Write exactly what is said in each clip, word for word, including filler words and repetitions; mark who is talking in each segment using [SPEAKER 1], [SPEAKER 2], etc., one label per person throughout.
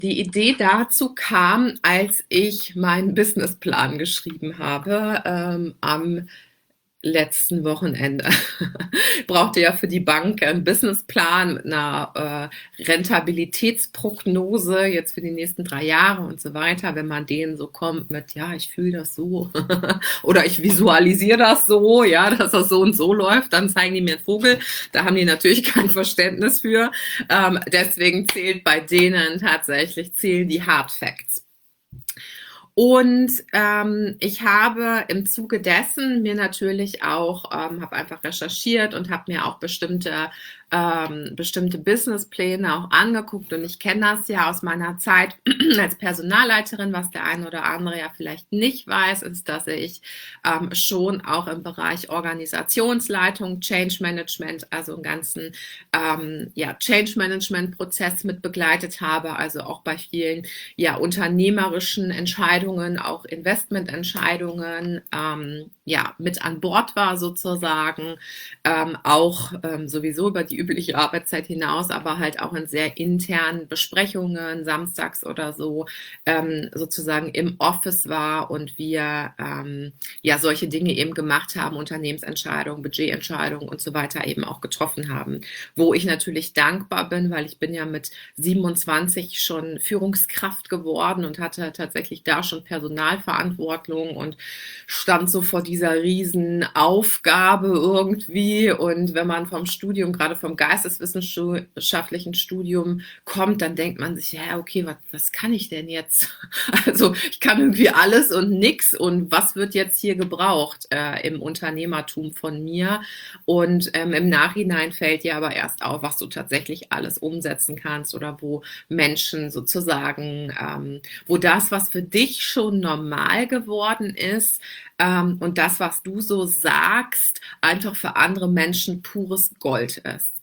[SPEAKER 1] Die Idee dazu kam, als ich meinen Businessplan geschrieben habe, ähm, am letzten Wochenende. Brauchte ja für die Bank einen Businessplan mit einer äh, Rentabilitätsprognose jetzt für die nächsten drei Jahre und so weiter. Wenn man denen so kommt mit, ja, ich fühle das so oder ich visualisiere das so, ja, dass das so und so läuft, dann zeigen die mir einen Vogel. Da haben die natürlich kein Verständnis für. Ähm, deswegen zählt bei denen tatsächlich, zählen die Hard Facts. Und ähm, ich habe im Zuge dessen mir natürlich auch, ähm, habe einfach recherchiert und habe mir auch bestimmte, ähm, bestimmte Businesspläne auch angeguckt. Und ich kenne das ja aus meiner Zeit als Personalleiterin. Was der eine oder andere ja vielleicht nicht weiß, ist, dass ich ähm, schon auch im Bereich Organisationsleitung, Change Management, also einen ganzen ähm, ja, Change Management Prozess mit begleitet habe, also auch bei vielen ja, unternehmerischen Entscheidungen, auch Investmententscheidungen, ähm, ja, mit an Bord war sozusagen, ähm, auch ähm, sowieso über die übliche Arbeitszeit hinaus, aber halt auch in sehr internen Besprechungen, samstags oder so, ähm, sozusagen im Office war und wir ähm, ja solche Dinge eben gemacht haben, Unternehmensentscheidungen, Budgetentscheidungen und so weiter eben auch getroffen haben. Wo ich natürlich dankbar bin, weil ich bin ja mit siebenundzwanzig schon Führungskraft geworden und hatte tatsächlich da schon Personalverantwortung und stand so vor dieser riesen Aufgabe irgendwie. Und wenn man vom Studium, gerade vom geisteswissenschaftlichen Studium kommt, dann denkt man sich, ja, okay, was, was kann ich denn jetzt? Also ich kann irgendwie alles und nix. Und was wird jetzt hier gebraucht äh, im Unternehmertum von mir? Und ähm, im Nachhinein fällt dir aber erst auf, was du tatsächlich alles umsetzen kannst oder wo Menschen sozusagen, ähm, wo das, was für dich schon normal geworden ist, ähm, und das, was du so sagst, einfach für andere Menschen pures Gold ist.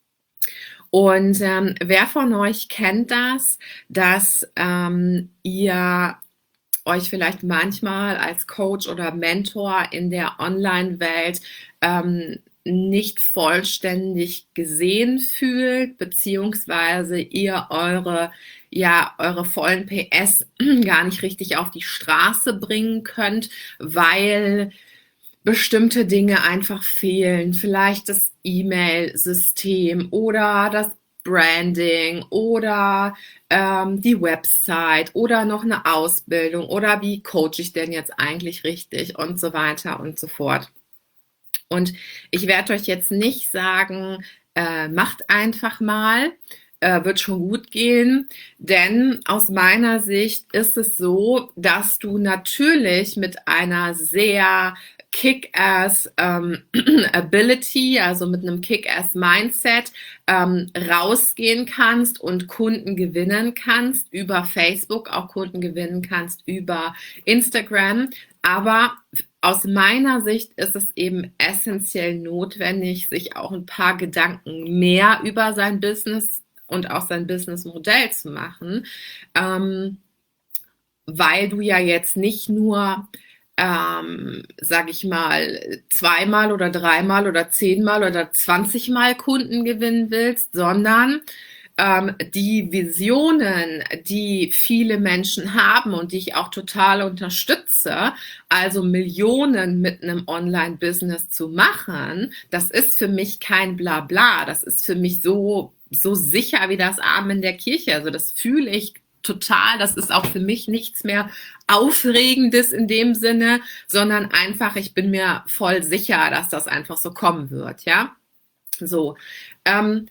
[SPEAKER 1] Und ähm, wer von euch kennt das, dass ähm, ihr euch vielleicht manchmal als Coach oder Mentor in der Online-Welt ähm, nicht vollständig gesehen fühlt, beziehungsweise ihr eure, ja, eure vollen P S gar nicht richtig auf die Straße bringen könnt, weil bestimmte Dinge einfach fehlen. Vielleicht das E-Mail-System oder das Branding oder ähm, die Website oder noch eine Ausbildung oder wie coache ich denn jetzt eigentlich richtig und so weiter und so fort. Und ich werde euch jetzt nicht sagen, äh, macht einfach mal, äh, wird schon gut gehen, denn aus meiner Sicht ist es so, dass du natürlich mit einer sehr Kick-Ass ähm, Ability, also mit einem Kick-Ass Mindset, ähm, rausgehen kannst und Kunden gewinnen kannst über Facebook, auch Kunden gewinnen kannst über Instagram. Aber aus meiner Sicht ist es eben essentiell notwendig, sich auch ein paar Gedanken mehr über sein Business und auch sein Businessmodell zu machen, ähm, weil du ja jetzt nicht nur, ähm, sag ich mal, zweimal oder dreimal oder zehnmal oder zwanzigmal Kunden gewinnen willst, sondern ähm, die Visionen, die viele Menschen haben und die ich auch total unterstütze, also Millionen mit einem Online-Business zu machen, das ist für mich kein Blabla. Das ist für mich so, so sicher wie das Amen in der Kirche. Also das fühle ich total. Das ist auch für mich nichts mehr Aufregendes in dem Sinne, sondern einfach, ich bin mir voll sicher, dass das einfach so kommen wird, ja. So. Ähm,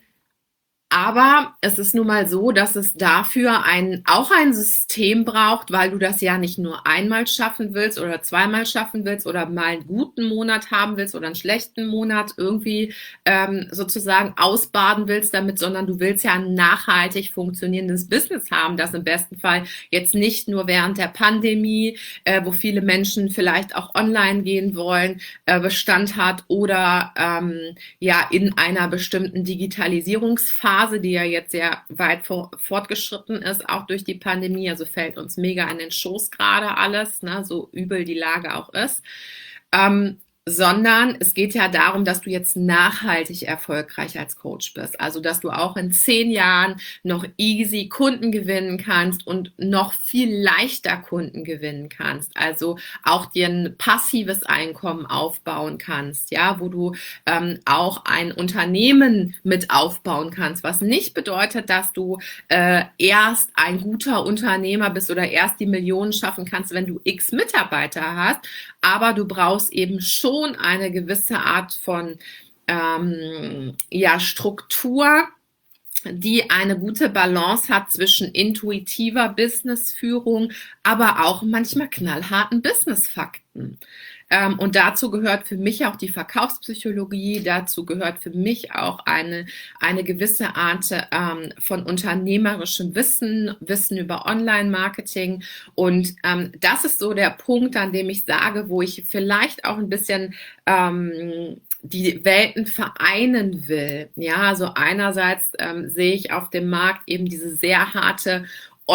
[SPEAKER 1] aber es ist nun mal so, dass es dafür ein, auch ein System braucht, weil du das ja nicht nur einmal schaffen willst oder zweimal schaffen willst oder mal einen guten Monat haben willst oder einen schlechten Monat irgendwie ähm, sozusagen ausbaden willst damit, sondern du willst ja ein nachhaltig funktionierendes Business haben, das im besten Fall jetzt nicht nur während der Pandemie, äh, wo viele Menschen vielleicht auch online gehen wollen, äh, Bestand hat oder ähm, ja in einer bestimmten Digitalisierungsphase, die ja jetzt sehr weit vor, fortgeschritten ist, auch durch die Pandemie, also fällt uns mega in den Schoß gerade alles, ne, so übel die Lage auch ist. Ähm, sondern es geht ja darum, dass du jetzt nachhaltig erfolgreich als Coach bist. Also, dass du auch in zehn Jahren noch easy Kunden gewinnen kannst und noch viel leichter Kunden gewinnen kannst. Also auch dir ein passives Einkommen aufbauen kannst, ja, wo du ähm, auch ein Unternehmen mit aufbauen kannst, was nicht bedeutet, dass du äh, erst ein guter Unternehmer bist oder erst die Millionen schaffen kannst, wenn du x Mitarbeiter hast, aber du brauchst eben schon eine gewisse Art von ähm, ja, Struktur, die eine gute Balance hat zwischen intuitiver Businessführung, aber auch manchmal knallharten Businessfakten. Ähm, und dazu gehört für mich auch die Verkaufspsychologie, dazu gehört für mich auch eine, eine gewisse Art ähm, von unternehmerischem Wissen, Wissen über Online-Marketing. Und ähm, das ist so der Punkt, an dem ich sage, wo ich vielleicht auch ein bisschen ähm, die Welten vereinen will. Ja, also einerseits ähm, sehe ich auf dem Markt eben diese sehr harte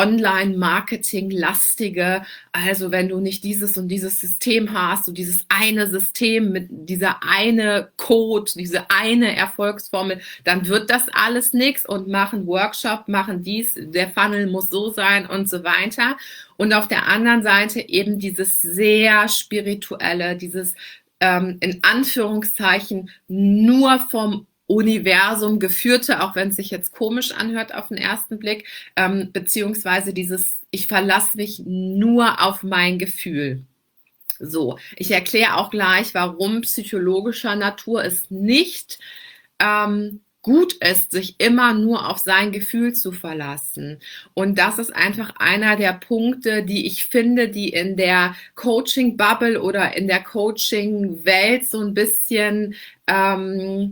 [SPEAKER 1] Online-Marketing-lastige, also wenn du nicht dieses und dieses System hast, so dieses eine System mit dieser eine Code, diese eine Erfolgsformel, dann wird das alles nichts und machen Workshop, machen dies, der Funnel muss so sein und so weiter. Und auf der anderen Seite eben dieses sehr spirituelle, dieses ähm, in Anführungszeichen nur vom Universum geführte, auch wenn es sich jetzt komisch anhört auf den ersten Blick, ähm, beziehungsweise dieses, ich verlasse mich nur auf mein Gefühl. So, ich erkläre auch gleich, warum psychologischer Natur es nicht ähm, gut ist, sich immer nur auf sein Gefühl zu verlassen. Und das ist einfach einer der Punkte, die ich finde, die in der Coaching-Bubble oder in der Coaching-Welt so ein bisschen ähm,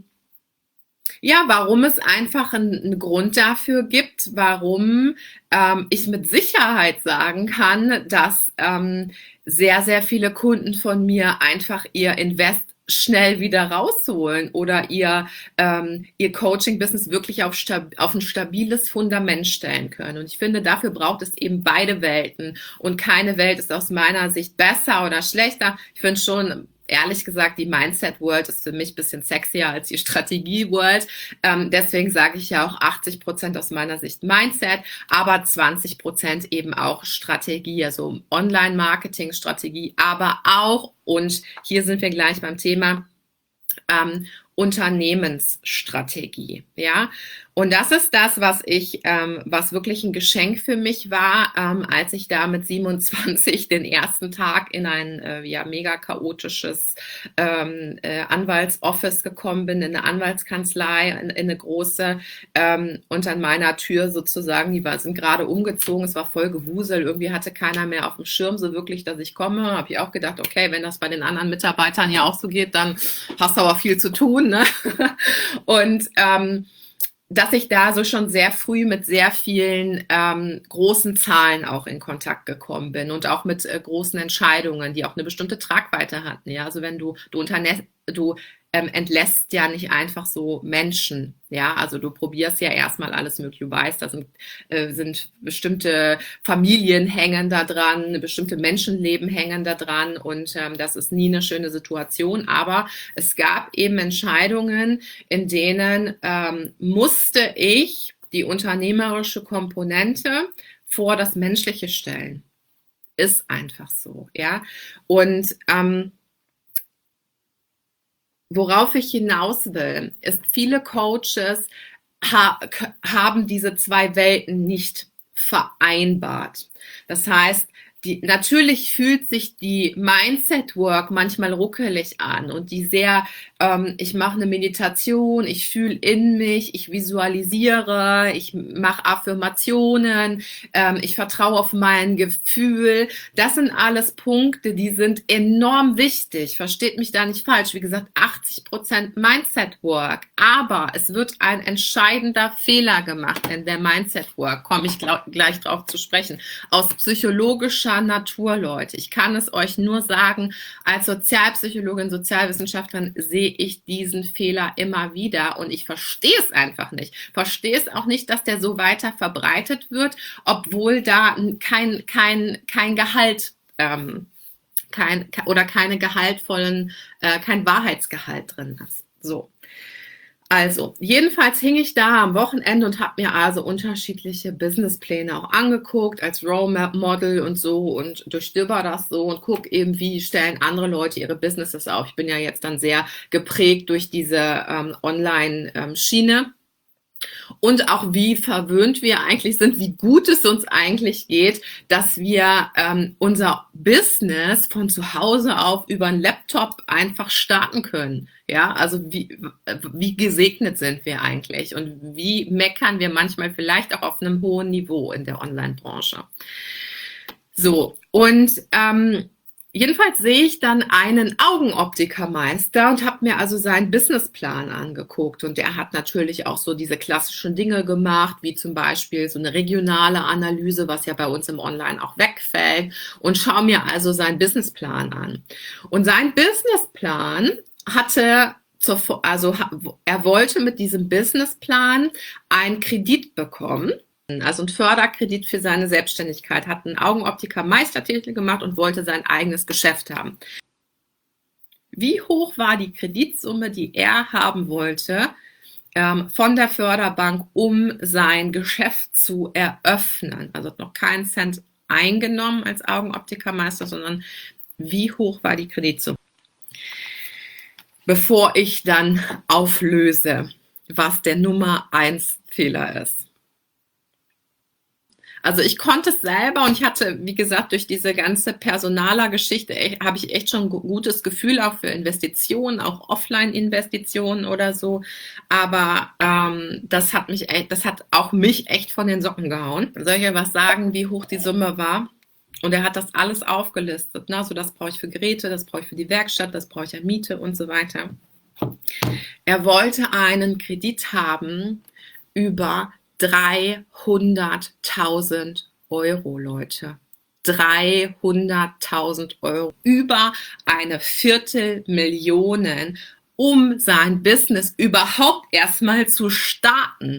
[SPEAKER 1] ja, warum es einfach einen, einen Grund dafür gibt, warum ähm, ich mit Sicherheit sagen kann, dass ähm, sehr, sehr viele Kunden von mir einfach ihr Invest schnell wieder rausholen oder ihr, ähm, ihr Coaching-Business wirklich auf, stab auf ein stabiles Fundament stellen können. Und ich finde, dafür braucht es eben beide Welten. Und keine Welt ist aus meiner Sicht besser oder schlechter. Ich finde schon, ehrlich gesagt, die Mindset-World ist für mich ein bisschen sexier als die Strategie-World. Ähm, deswegen sage ich ja auch achtzig Prozent aus meiner Sicht Mindset, aber zwanzig Prozent eben auch Strategie, also Online-Marketing-Strategie, aber auch, und hier sind wir gleich beim Thema, ähm, Unternehmensstrategie, ja. Und das ist das, was ich, ähm, was wirklich ein Geschenk für mich war, ähm, als ich da mit siebenundzwanzig den ersten Tag in ein äh, ja mega chaotisches ähm, äh, Anwaltsoffice gekommen bin, in eine Anwaltskanzlei, in, in eine große, ähm, und an meiner Tür sozusagen, die war, sind gerade umgezogen, es war voll Gewusel, irgendwie hatte keiner mehr auf dem Schirm so wirklich, dass ich komme, habe ich auch gedacht, okay, wenn das bei den anderen Mitarbeitern ja auch so geht, dann hast du aber viel zu tun, ne? Und ähm, dass ich da so schon sehr früh mit sehr vielen ähm, großen Zahlen auch in Kontakt gekommen bin und auch mit äh, großen Entscheidungen, die auch eine bestimmte Tragweite hatten. Ja, also wenn du du unternässt, du ähm, entlässt ja nicht einfach so Menschen. Ja, also du probierst ja erstmal alles mögliche. Du weißt, da sind, äh, sind bestimmte Familien hängen da dran, bestimmte Menschenleben hängen da dran und ähm, das ist nie eine schöne Situation. Aber es gab eben Entscheidungen, in denen ähm, musste ich die unternehmerische Komponente vor das Menschliche stellen. Ist einfach so, ja. Und ähm, worauf ich hinaus will, ist, viele Coaches ha haben diese zwei Welten nicht vereinbart. Das heißt, die, natürlich fühlt sich die Mindset-Work manchmal ruckelig an und die sehr, ähm, ich mache eine Meditation, ich fühle in mich, ich visualisiere, ich mache Affirmationen, ähm, ich vertraue auf mein Gefühl. Das sind alles Punkte, die sind enorm wichtig. Versteht mich da nicht falsch. Wie gesagt, achtzig Prozent Mindset-Work. Aber es wird ein entscheidender Fehler gemacht in der Mindset-Work. Komme ich glaub, gleich drauf zu sprechen. Aus psychologischer Natur, Leute. Ich kann es euch nur sagen, als Sozialpsychologin, Sozialwissenschaftlerin sehe ich diesen Fehler immer wieder und ich verstehe es einfach nicht. Verstehe es auch nicht, dass der so weiter verbreitet wird, obwohl da kein, kein, kein Gehalt ähm, kein oder keine gehaltvollen, äh, kein Wahrheitsgehalt drin ist. So. Also, jedenfalls hing ich da am Wochenende und habe mir also unterschiedliche Businesspläne auch angeguckt als Role Model und so und durchstöber das so und guck eben, wie stellen andere Leute ihre Businesses auf. Ich bin ja jetzt dann sehr geprägt durch diese ähm, Online-Schiene. Und auch wie verwöhnt wir eigentlich sind, wie gut es uns eigentlich geht, dass wir ähm, unser Business von zu Hause auf über einen Laptop einfach starten können. Ja, also wie, wie gesegnet sind wir eigentlich und wie meckern wir manchmal vielleicht auch auf einem hohen Niveau in der Online-Branche. So, und ähm, jedenfalls sehe ich dann einen Augenoptikermeister und habe mir also seinen Businessplan angeguckt. Und der hat natürlich auch so diese klassischen Dinge gemacht, wie zum Beispiel so eine regionale Analyse, was ja bei uns im Online auch wegfällt. Und schaue mir also seinen Businessplan an. Und sein Businessplan hatte, zur, also er wollte mit diesem Businessplan einen Kredit bekommen. Also ein Förderkredit für seine Selbstständigkeit, hat einen Augenoptiker-Meistertitel gemacht und wollte sein eigenes Geschäft haben. Wie hoch war die Kreditsumme, die er haben wollte ähm, von der Förderbank, um sein Geschäft zu eröffnen? Also hat noch keinen Cent eingenommen als Augenoptikermeister, sondern wie hoch war die Kreditsumme? Bevor ich dann auflöse, was der Nummer eins Fehler ist. Also ich konnte es selber und ich hatte, wie gesagt, durch diese ganze Personaler-Geschichte habe ich echt schon ein gutes Gefühl auch für Investitionen, auch Offline-Investitionen oder so. Aber ähm, das hat mich, echt, das hat auch mich echt von den Socken gehauen. Soll ich ja was sagen, wie hoch die Summe war? Und er hat das alles aufgelistet. Ne? Also das brauche ich für Geräte, das brauche ich für die Werkstatt, das brauche ich an Miete und so weiter. Er wollte einen Kredit haben über dreihunderttausend Euro, Leute. dreihunderttausend Euro. Über eine Viertelmillion, um sein Business überhaupt erstmal zu starten.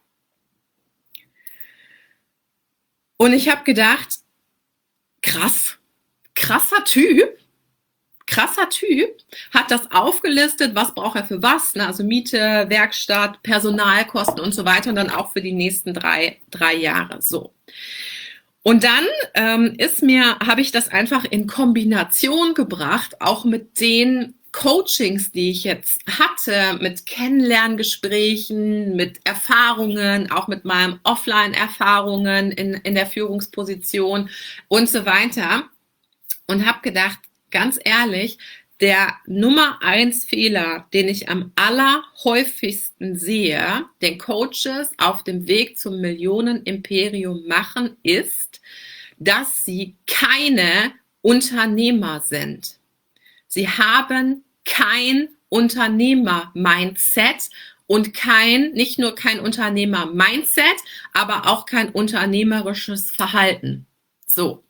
[SPEAKER 1] Und ich habe gedacht, krass, krasser Typ. Krasser Typ, hat das aufgelistet, was braucht er für was, ne? Also Miete, Werkstatt, Personalkosten und so weiter und dann auch für die nächsten drei, drei Jahre. So. Und dann ähm, ist mir, habe ich das einfach in Kombination gebracht, auch mit den Coachings, die ich jetzt hatte, mit Kennenlerngesprächen, mit Erfahrungen, auch mit meinen Offline-Erfahrungen in, in der Führungsposition und so weiter und habe gedacht, ganz ehrlich, der Nummer eins Fehler, den ich am allerhäufigsten sehe, den Coaches auf dem Weg zum Millionenimperium machen, ist, dass sie keine Unternehmer sind. Sie haben kein Unternehmer-Mindset und kein, nicht nur kein Unternehmer-Mindset, aber auch kein unternehmerisches Verhalten. So.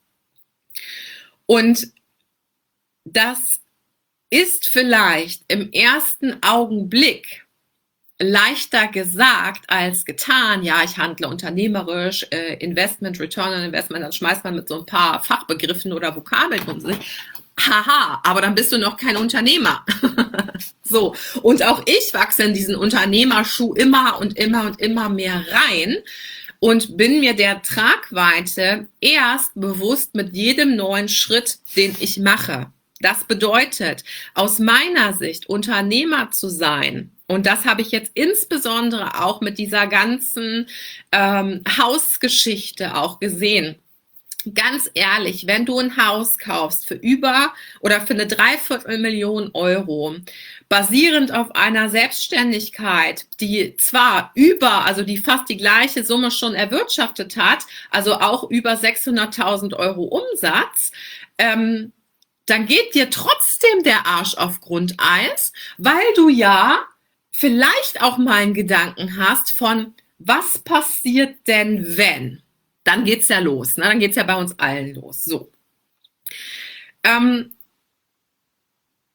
[SPEAKER 1] Und das ist vielleicht im ersten Augenblick leichter gesagt als getan. Ja, ich handle unternehmerisch, äh, Investment, Return on Investment, dann schmeißt man mit so ein paar Fachbegriffen oder Vokabeln um sich. Haha, aber dann bist du noch kein Unternehmer. So, und auch ich wachse in diesen Unternehmerschuh immer und immer und immer mehr rein. Und bin mir der Tragweite erst bewusst mit jedem neuen Schritt, den ich mache. Das bedeutet, aus meiner Sicht, Unternehmer zu sein, und das habe ich jetzt insbesondere auch mit dieser ganzen ähm, Hausgeschichte auch gesehen. Ganz ehrlich, wenn du ein Haus kaufst für über oder für eine Dreiviertelmillion Euro, basierend auf einer Selbstständigkeit, die zwar über, also die fast die gleiche Summe schon erwirtschaftet hat, also auch über sechshunderttausend Euro Umsatz, ähm, dann geht dir trotzdem der Arsch auf Grundeis, weil du ja vielleicht auch mal einen Gedanken hast von, was passiert denn, wenn? Dann geht's ja los, ne? Dann geht's ja bei uns allen los. So. Ähm,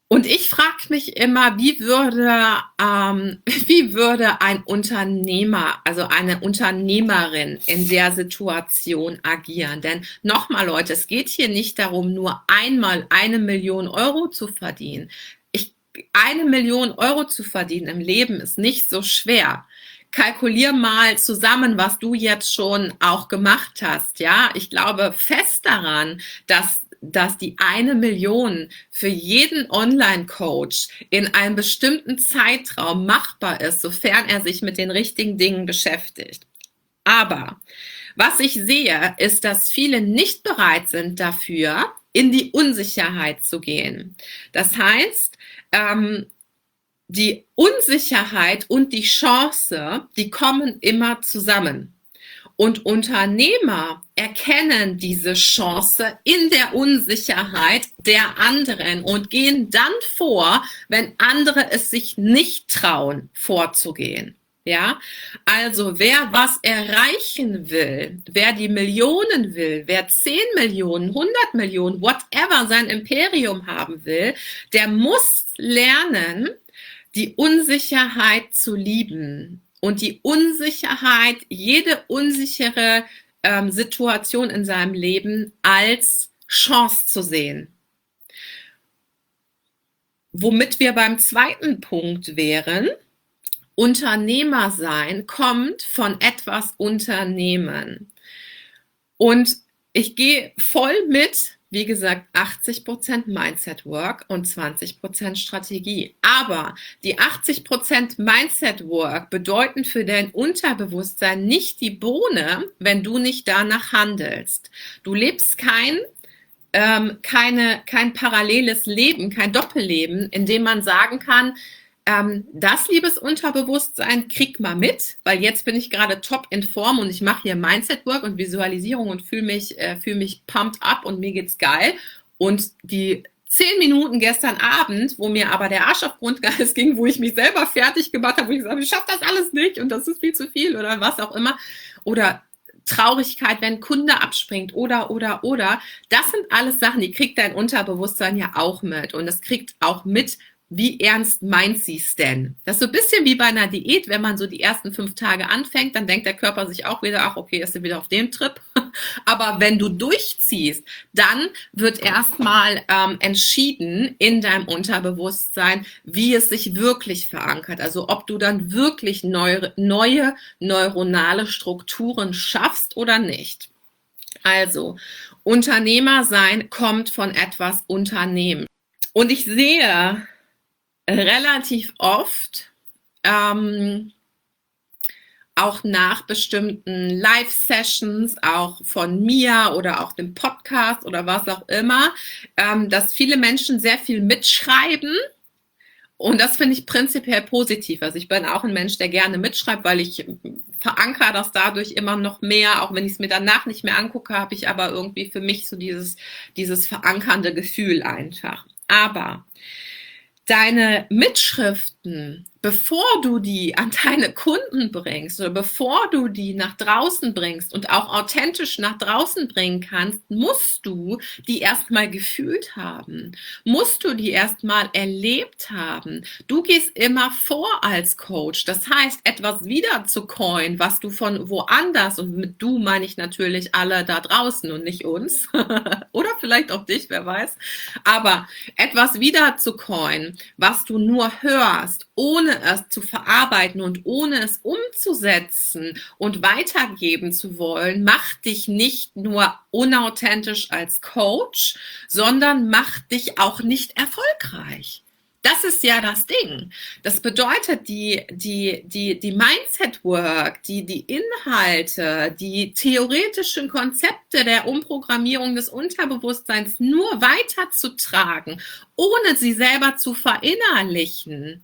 [SPEAKER 1] Und ich frage mich immer, wie würde, ähm, wie würde ein Unternehmer, also eine Unternehmerin in der Situation agieren? Denn nochmal, Leute, es geht hier nicht darum, nur einmal eine Million Euro zu verdienen. Ich, eine Million Euro zu verdienen im Leben ist nicht so schwer. Kalkulier mal zusammen, was du jetzt schon auch gemacht hast. Ja, ich glaube fest daran, dass dass die eine Million für jeden Online-Coach in einem bestimmten Zeitraum machbar ist, sofern er sich mit den richtigen Dingen beschäftigt. Aber was ich sehe, ist, dass viele nicht bereit sind dafür, in die Unsicherheit zu gehen. Das heißt, ähm, die Unsicherheit und die Chance, die kommen immer zusammen. Und Unternehmer erkennen diese Chance in der Unsicherheit der anderen und gehen dann vor, wenn andere es sich nicht trauen, vorzugehen. Ja, also wer was erreichen will, wer die Millionen will, wer zehn Millionen, hundert Millionen, whatever sein Imperium haben will, der muss lernen, die Unsicherheit zu lieben. Und die Unsicherheit, jede unsichere ähm, Situation in seinem Leben als Chance zu sehen. Womit wir beim zweiten Punkt wären, Unternehmer sein kommt von etwas Unternehmen. Und ich gehe voll mit, wie gesagt, achtzig Prozent Mindset Work und zwanzig Prozent Strategie. Aber die achtzig Prozent Mindset Work bedeuten für dein Unterbewusstsein nicht die Bohne, wenn du nicht danach handelst. Du lebst kein, ähm, keine, kein paralleles Leben, kein Doppelleben, in dem man sagen kann, Ähm, das, liebes Unterbewusstsein, krieg mal mit, weil jetzt bin ich gerade top in Form und ich mache hier Mindset Work und Visualisierung und fühle mich, äh, fühl mich pumped up und mir geht's geil. Und die zehn Minuten gestern Abend, wo mir aber der Arsch auf Grundgeist ging, wo ich mich selber fertig gemacht habe, wo ich gesagt habe, ich schaffe das alles nicht und das ist viel zu viel oder was auch immer. Oder Traurigkeit, wenn ein Kunde abspringt oder, oder, oder. Das sind alles Sachen, die kriegt dein Unterbewusstsein ja auch mit. Und es kriegt auch mit, wie ernst meint sie es denn? Das ist so ein bisschen wie bei einer Diät, wenn man so die ersten fünf Tage anfängt, dann denkt der Körper sich auch wieder, ach okay, ist er wieder auf dem Trip. Aber wenn du durchziehst, dann wird erstmal ähm, entschieden in deinem Unterbewusstsein, wie es sich wirklich verankert. Also ob du dann wirklich neue, neue neuronale Strukturen schaffst oder nicht. Also Unternehmer sein kommt von etwas Unternehmen. Und ich sehe relativ oft, ähm, auch nach bestimmten Live-Sessions, auch von mir oder auch dem Podcast oder was auch immer, ähm, dass viele Menschen sehr viel mitschreiben. Und das finde ich prinzipiell positiv. Also ich bin auch ein Mensch, der gerne mitschreibt, weil ich verankere das dadurch immer noch mehr. Auch wenn ich es mir danach nicht mehr angucke, habe ich aber irgendwie für mich so dieses, dieses verankernde Gefühl einfach. Aber deine Mitschriften, bevor du die an deine Kunden bringst oder bevor du die nach draußen bringst und auch authentisch nach draußen bringen kannst, musst du die erstmal gefühlt haben, musst du die erstmal erlebt haben. Du gehst immer vor als Coach, das heißt, etwas wieder zu coinen, was du von woanders, und mit du meine ich natürlich alle da draußen und nicht uns, oder vielleicht auch dich, wer weiß, aber etwas wieder zu coinen, was du nur hörst, ohne es zu verarbeiten und ohne es umzusetzen und weitergeben zu wollen, macht dich nicht nur unauthentisch als Coach, sondern macht dich auch nicht erfolgreich. Das ist ja das Ding. Das bedeutet, die, die, die, die Mindset Work, die, die Inhalte, die theoretischen Konzepte der Umprogrammierung des Unterbewusstseins nur weiterzutragen, ohne sie selber zu verinnerlichen,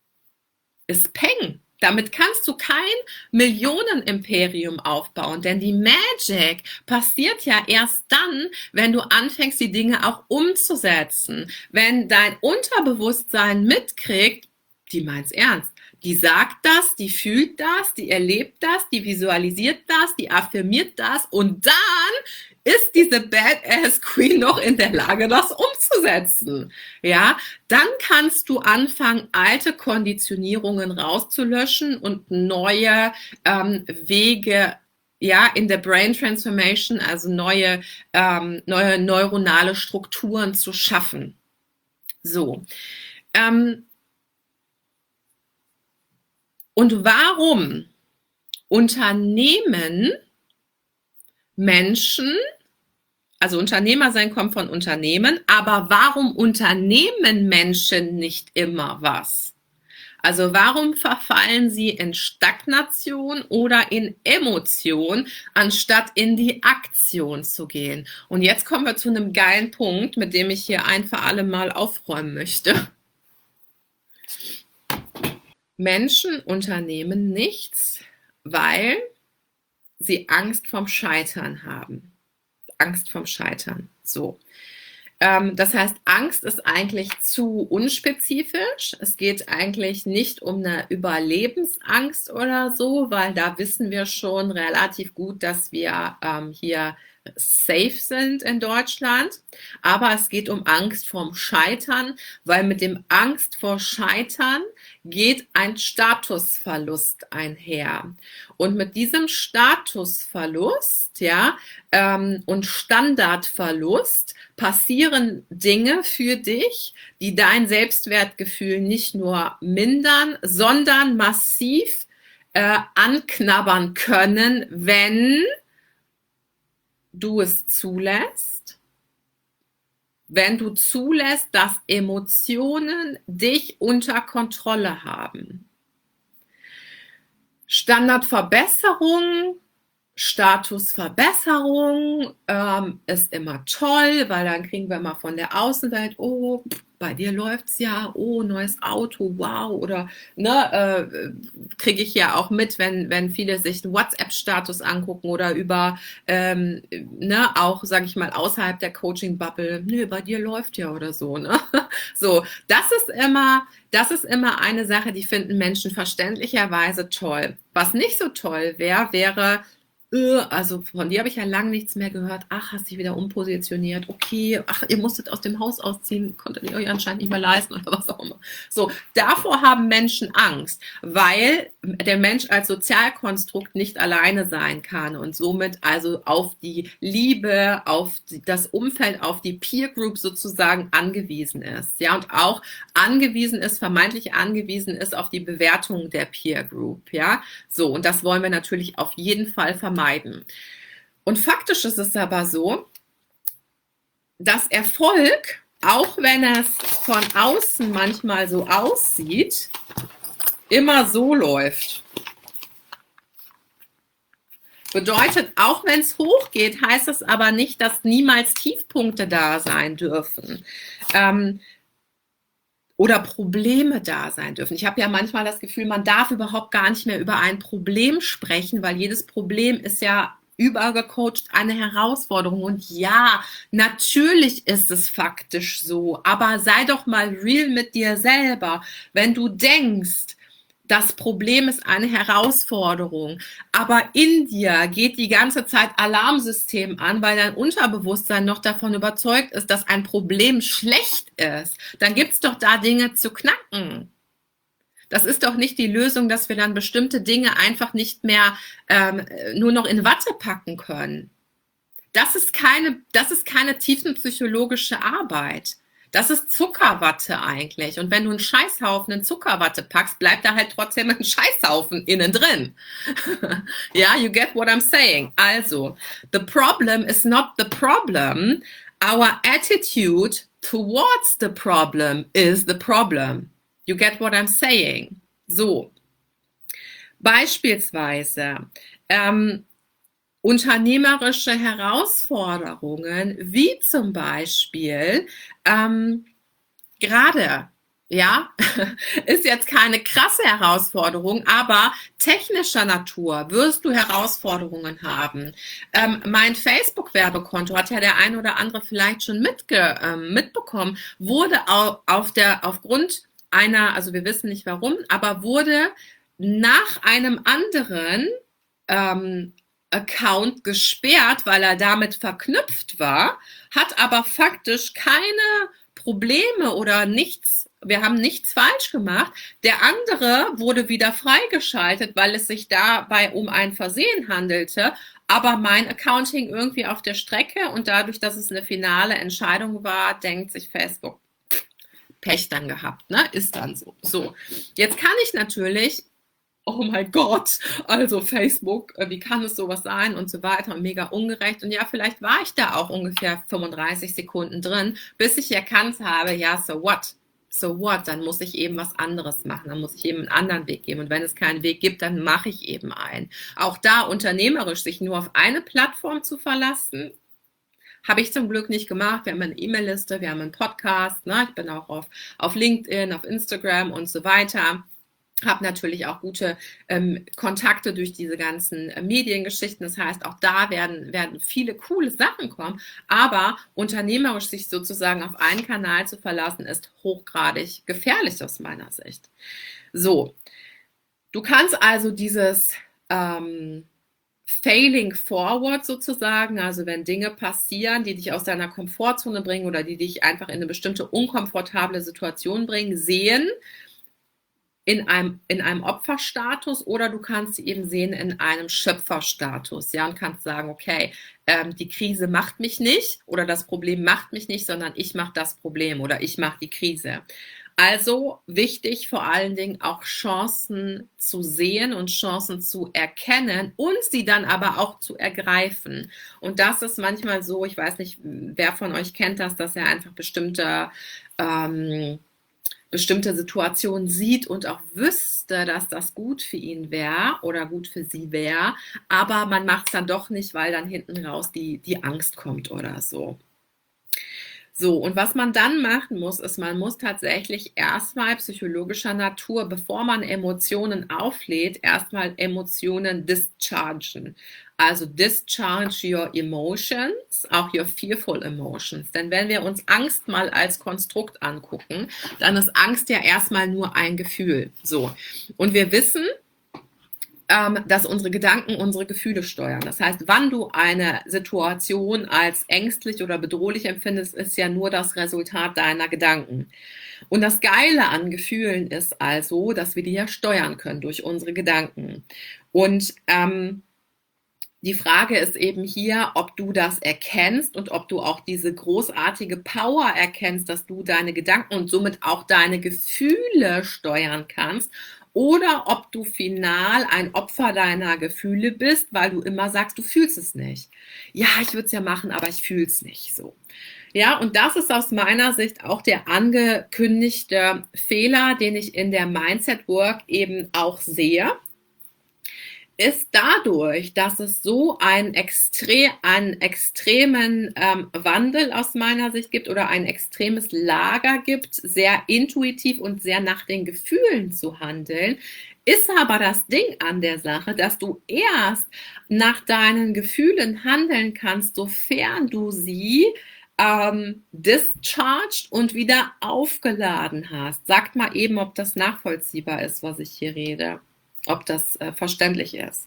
[SPEAKER 1] ist Peng. Damit kannst du kein Millionenimperium aufbauen, denn die Magic passiert ja erst dann, wenn du anfängst, die Dinge auch umzusetzen. Wenn dein Unterbewusstsein mitkriegt, die meint's ernst. Die sagt das, die fühlt das, die erlebt das, die visualisiert das, die affirmiert das und dann ist diese Badass Queen noch in der Lage, das umzusetzen? Ja, dann kannst du anfangen, alte Konditionierungen rauszulöschen und neue ähm, Wege, ja, in der Brain Transformation, also neue, ähm, neue neuronale Strukturen zu schaffen. So. Ähm, und warum Unternehmen Menschen, also Unternehmer sein kommt von Unternehmen, aber warum unternehmen Menschen nicht immer was? Also warum verfallen sie in Stagnation oder in Emotion, anstatt in die Aktion zu gehen? Und jetzt kommen wir zu einem geilen Punkt, mit dem ich hier ein für alle Mal aufräumen möchte. Menschen unternehmen nichts, weil sie Angst vom Scheitern haben. Angst vom Scheitern. So. Ähm, das heißt, Angst ist eigentlich zu unspezifisch. Es geht eigentlich nicht um eine Überlebensangst oder so, weil da wissen wir schon relativ gut, dass wir ähm, hier safe sind in Deutschland. Aber es geht um Angst vorm Scheitern, weil mit dem Angst vor Scheitern geht ein Statusverlust einher. Und mit diesem Statusverlust, ja, ähm, und Standardverlust passieren Dinge für dich, die dein Selbstwertgefühl nicht nur mindern, sondern massiv äh, anknabbern können, wenn du es zulässt, wenn du zulässt, dass Emotionen dich unter Kontrolle haben. Standardverbesserung, Statusverbesserung ähm, ist immer toll, weil dann kriegen wir mal von der Außenwelt, oh, bei dir läuft's ja, oh, neues Auto, wow, oder ne, äh, kriege ich ja auch mit, wenn, wenn viele sich einen WhatsApp-Status angucken oder über, ähm, ne, auch, sage ich mal, außerhalb der Coaching-Bubble, nö, bei dir läuft ja oder so, ne, so, das ist immer, das ist immer eine Sache, die finden Menschen verständlicherweise toll. Was nicht so toll wäre, wäre, also von dir habe ich ja lange nichts mehr gehört. Ach, hast dich wieder umpositioniert. Okay, ach, ihr musstet aus dem Haus ausziehen, konntet ihr euch anscheinend nicht mehr leisten oder was auch immer. So, davor haben Menschen Angst, weil der Mensch als Sozialkonstrukt nicht alleine sein kann und somit also auf die Liebe, auf die, das Umfeld, auf die Peer Group sozusagen angewiesen ist. Ja, und auch angewiesen ist, vermeintlich angewiesen ist auf die Bewertung der Peer Group. Ja, so, und das wollen wir natürlich auf jeden Fall vermeiden. Und faktisch ist es aber so, dass Erfolg, auch wenn es von außen manchmal so aussieht, immer so läuft. Bedeutet, auch wenn es hochgeht, heißt es aber nicht, dass niemals Tiefpunkte da sein dürfen. Ähm, oder Probleme da sein dürfen. Ich habe ja manchmal das Gefühl, man darf überhaupt gar nicht mehr über ein Problem sprechen, weil jedes Problem ist ja übergecoacht eine Herausforderung. Und ja, natürlich ist es faktisch so, aber sei doch mal real mit dir selber. Wenn du denkst, das Problem ist eine Herausforderung, aber in dir geht die ganze Zeit Alarmsystem an, weil dein Unterbewusstsein noch davon überzeugt ist, dass ein Problem schlecht ist. Dann gibt es doch da Dinge zu knacken. Das ist doch nicht die Lösung, dass wir dann bestimmte Dinge einfach nicht mehr ähm, nur noch in Watte packen können. Das ist keine, das ist keine tiefenpsychologische Arbeit. Das ist Zuckerwatte eigentlich. Und wenn du einen Scheißhaufen in Zuckerwatte packst, bleibt da halt trotzdem ein Scheißhaufen innen drin. Ja, you get what I'm saying. Also, the problem is not the problem. Our attitude towards the problem is the problem. You get what I'm saying? So. Beispielsweise, ähm, unternehmerische Herausforderungen, wie zum Beispiel ähm, gerade, ja, ist jetzt keine krasse Herausforderung, aber technischer Natur wirst du Herausforderungen haben. Ähm, mein Facebook-Werbekonto, hat ja der ein oder andere vielleicht schon mitge ähm, mitbekommen, wurde auf, auf der, aufgrund einer, also wir wissen nicht warum, aber wurde nach einem anderen ähm, Account gesperrt, weil er damit verknüpft war, hat aber faktisch keine Probleme oder nichts, wir haben nichts falsch gemacht. Der andere wurde wieder freigeschaltet, weil es sich dabei um ein Versehen handelte, aber mein Account hing irgendwie auf der Strecke und dadurch, dass es eine finale Entscheidung war, denkt sich Facebook, Pech dann gehabt, ne? Ist dann so. So, jetzt kann ich natürlich, oh mein Gott, also Facebook, wie kann es sowas sein und so weiter und mega ungerecht. Und ja, vielleicht war ich da auch ungefähr fünfunddreißig Sekunden drin, bis ich erkannt habe, ja, so what? So what? Dann muss ich eben was anderes machen, dann muss ich eben einen anderen Weg geben. Und wenn es keinen Weg gibt, dann mache ich eben einen. Auch da unternehmerisch sich nur auf eine Plattform zu verlassen, habe ich zum Glück nicht gemacht. Wir haben eine E-Mail-Liste, wir haben einen Podcast, ne? Ich bin auch auf, auf LinkedIn, auf Instagram und so weiter. Habe natürlich auch gute ähm, Kontakte durch diese ganzen äh, Mediengeschichten. Das heißt, auch da werden, werden viele coole Sachen kommen. Aber unternehmerisch sich sozusagen auf einen Kanal zu verlassen, ist hochgradig gefährlich aus meiner Sicht. So, du kannst also dieses ähm, Failing forward sozusagen, also wenn Dinge passieren, die dich aus deiner Komfortzone bringen oder die dich einfach in eine bestimmte unkomfortable Situation bringen, sehen in einem, in einem Opferstatus oder du kannst sie eben sehen in einem Schöpferstatus, ja, und kannst sagen, okay, ähm, die Krise macht mich nicht oder das Problem macht mich nicht, sondern ich mache das Problem oder ich mache die Krise. Also wichtig vor allen Dingen auch Chancen zu sehen und Chancen zu erkennen und sie dann aber auch zu ergreifen. Und das ist manchmal so, ich weiß nicht, wer von euch kennt das, dass er einfach bestimmte ähm, bestimmte Situationen sieht und auch wüsste, dass das gut für ihn wäre oder gut für sie wäre, aber man macht es dann doch nicht, weil dann hinten raus die, die Angst kommt oder so. So, und was man dann machen muss, ist, man muss tatsächlich erstmal psychologischer Natur, bevor man Emotionen auflädt, erstmal Emotionen dischargen. Also discharge your emotions, auch your fearful emotions. Denn wenn wir uns Angst mal als Konstrukt angucken, dann ist Angst ja erstmal nur ein Gefühl. So, und wir wissen, dass unsere Gedanken unsere Gefühle steuern. Das heißt, wann du eine Situation als ängstlich oder bedrohlich empfindest, ist ja nur das Resultat deiner Gedanken. Und das Geile an Gefühlen ist also, dass wir die ja steuern können durch unsere Gedanken. Und ähm, die Frage ist eben hier, ob du das erkennst und ob du auch diese großartige Power erkennst, dass du deine Gedanken und somit auch deine Gefühle steuern kannst. Oder ob du final ein Opfer deiner Gefühle bist, weil du immer sagst, du fühlst es nicht. Ja, ich würde es ja machen, aber ich fühle es nicht so. Ja, und das ist aus meiner Sicht auch der angekündigte Fehler, den ich in der Mindset Work eben auch sehe, ist dadurch, dass es so einen, extre einen extremen ähm, Wandel aus meiner Sicht gibt oder ein extremes Lager gibt, sehr intuitiv und sehr nach den Gefühlen zu handeln, ist aber das Ding an der Sache, dass du erst nach deinen Gefühlen handeln kannst, sofern du sie ähm, discharged und wieder aufgeladen hast. Sagt mal eben, ob das nachvollziehbar ist, was ich hier rede. Ob das äh, verständlich ist.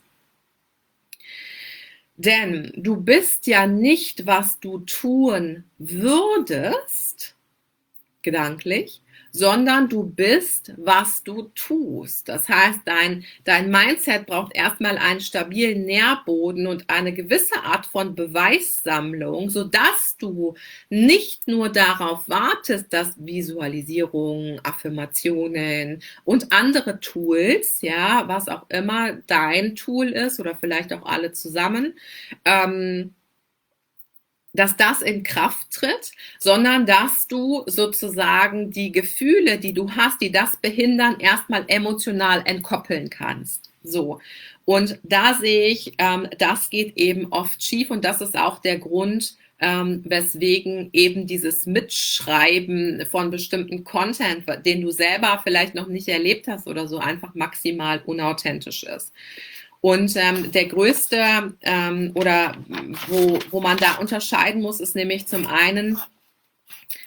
[SPEAKER 1] Denn du bist ja nicht, was du tun würdest, gedanklich, sondern du bist, was du tust. Das heißt, dein, dein Mindset braucht erstmal einen stabilen Nährboden und eine gewisse Art von Beweissammlung, sodass du nicht nur darauf wartest, dass Visualisierungen, Affirmationen und andere Tools, ja, was auch immer dein Tool ist oder vielleicht auch alle zusammen, ähm, dass das in Kraft tritt, sondern dass du sozusagen die Gefühle, die du hast, die das behindern, erstmal emotional entkoppeln kannst. So. Und da sehe ich, ähm, das geht eben oft schief und das ist auch der Grund, ähm, weswegen eben dieses Mitschreiben von bestimmten Content, den du selber vielleicht noch nicht erlebt hast oder so, einfach maximal unauthentisch ist. Und ähm, der größte ähm, oder wo, wo man da unterscheiden muss, ist nämlich zum einen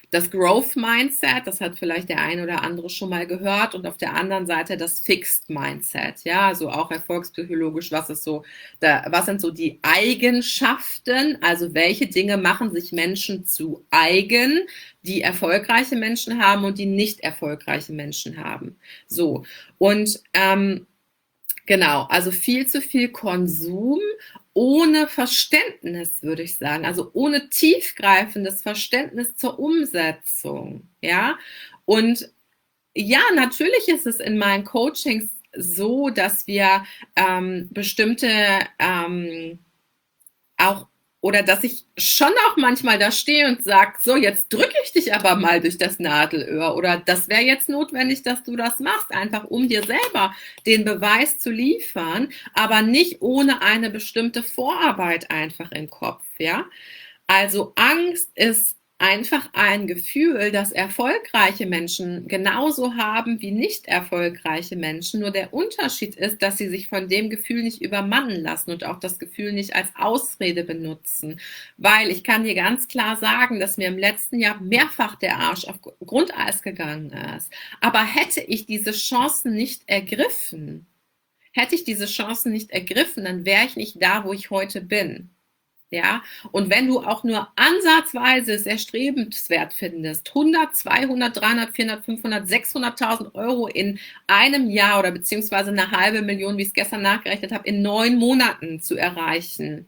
[SPEAKER 1] das Growth Mindset, das hat vielleicht der eine oder andere schon mal gehört, und auf der anderen Seite das Fixed Mindset, ja, also auch erfolgspsychologisch, was ist so, da, was sind so die Eigenschaften, also welche Dinge machen sich Menschen zu eigen, die erfolgreiche Menschen haben und die nicht erfolgreiche Menschen haben. So, und ähm, genau, also viel zu viel Konsum ohne Verständnis, würde ich sagen, also ohne tiefgreifendes Verständnis zur Umsetzung, ja. Und ja, natürlich ist es in meinen Coachings so, dass wir ähm, bestimmte ähm, auch, oder dass ich schon auch manchmal da stehe und sage, so, jetzt drücke ich dich aber mal durch das Nadelöhr, oder das wäre jetzt notwendig, dass du das machst, einfach um dir selber den Beweis zu liefern, aber nicht ohne eine bestimmte Vorarbeit einfach im Kopf, ja. Also Angst ist einfach ein Gefühl, das erfolgreiche Menschen genauso haben wie nicht erfolgreiche Menschen. Nur der Unterschied ist, dass sie sich von dem Gefühl nicht übermannen lassen und auch das Gefühl nicht als Ausrede benutzen. Weil ich kann dir ganz klar sagen, dass mir im letzten Jahr mehrfach der Arsch auf Grundeis gegangen ist. Aber hätte ich diese Chancen nicht ergriffen, hätte ich diese Chancen nicht ergriffen, dann wäre ich nicht da, wo ich heute bin. Ja, und wenn du auch nur ansatzweise es erstrebenswert findest, hundert, zweihundert, dreihundert, vierhundert, fünfhundert, sechshunderttausend Euro in einem Jahr oder beziehungsweise eine halbe Million, wie ich es gestern nachgerechnet habe, in neun Monaten zu erreichen,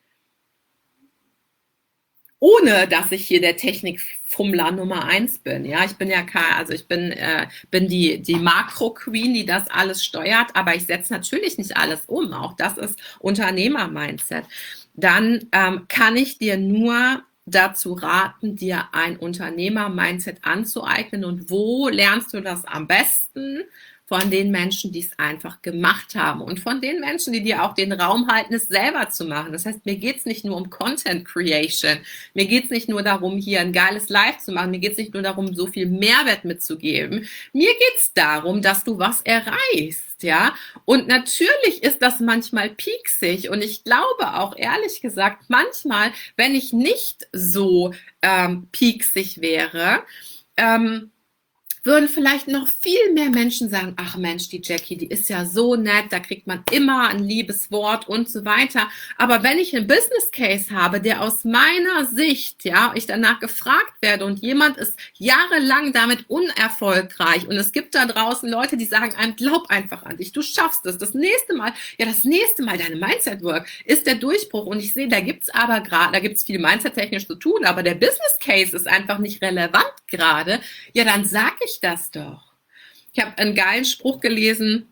[SPEAKER 1] ohne dass ich hier der Technikfummler Nummer eins bin. Ja, ich bin ja kein, also ich bin, äh, bin die, die Makro-Queen, die das alles steuert, aber ich setze natürlich nicht alles um. Auch das ist Unternehmer-Mindset. Dann ähm, kann ich dir nur dazu raten, dir ein Unternehmer-Mindset anzueignen. Und wo lernst du das am besten? Von den Menschen, die es einfach gemacht haben und von den Menschen, die dir auch den Raum halten, es selber zu machen. Das heißt, mir geht es nicht nur um Content Creation, mir geht es nicht nur darum, hier ein geiles Live zu machen, mir geht es nicht nur darum, so viel Mehrwert mitzugeben, mir geht es darum, dass du was erreichst, ja. Und natürlich ist das manchmal pieksig, und ich glaube auch, ehrlich gesagt, manchmal, wenn ich nicht so ähm, pieksig wäre, ähm, würden vielleicht noch viel mehr Menschen sagen, ach Mensch, die Jackie, die ist ja so nett, da kriegt man immer ein liebes Wort und so weiter. Aber wenn ich einen Business Case habe, der aus meiner Sicht, ja, ich danach gefragt werde und jemand ist jahrelang damit unerfolgreich, und es gibt da draußen Leute, die sagen einem, glaub einfach an dich, du schaffst es. Das nächste Mal, ja, das nächste Mal, deine Mindset Work ist der Durchbruch, und ich sehe, da gibt's aber gerade, da gibt's viel Mindset-technisch zu tun, aber der Business Case ist einfach nicht relevant gerade. Ja, dann sag ich das doch. Ich habe einen geilen Spruch gelesen,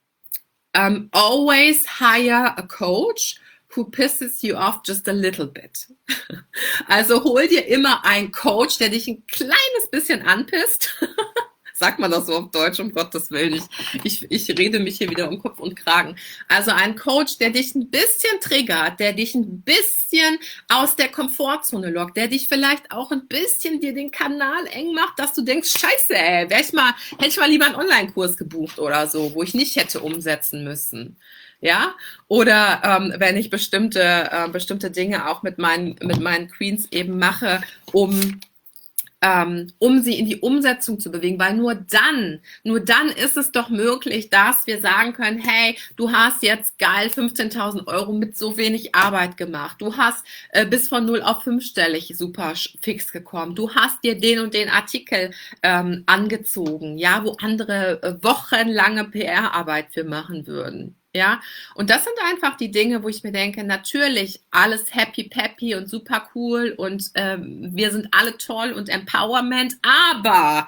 [SPEAKER 1] um, always hire a coach who pisses you off just a little bit. Also hol dir immer einen Coach, der dich ein kleines bisschen anpisst. Sagt man das so auf Deutsch, um Gottes Willen. Ich, ich, ich rede mich hier wieder um Kopf und Kragen. Also ein Coach, der dich ein bisschen triggert, der dich ein bisschen aus der Komfortzone lockt, der dich vielleicht auch ein bisschen dir den Kanal eng macht, dass du denkst, scheiße, ey, wär ich mal, hätte ich mal lieber einen Online-Kurs gebucht oder so, wo ich nicht hätte umsetzen müssen. Ja, oder ähm, wenn ich bestimmte, äh, bestimmte Dinge auch mit meinen, mit meinen Queens eben mache, um Ähm, um sie in die Umsetzung zu bewegen, weil nur dann, nur dann ist es doch möglich, dass wir sagen können, hey, du hast jetzt geil fünfzehntausend Euro mit so wenig Arbeit gemacht, du hast äh, bis von null auf fünfstellig super fix gekommen, du hast dir den und den Artikel ähm, angezogen, ja, wo andere äh, wochenlange P R-Arbeit für machen würden. Ja, und das sind einfach die Dinge, wo ich mir denke, natürlich alles happy peppy und super cool und ähm, wir sind alle toll und Empowerment, aber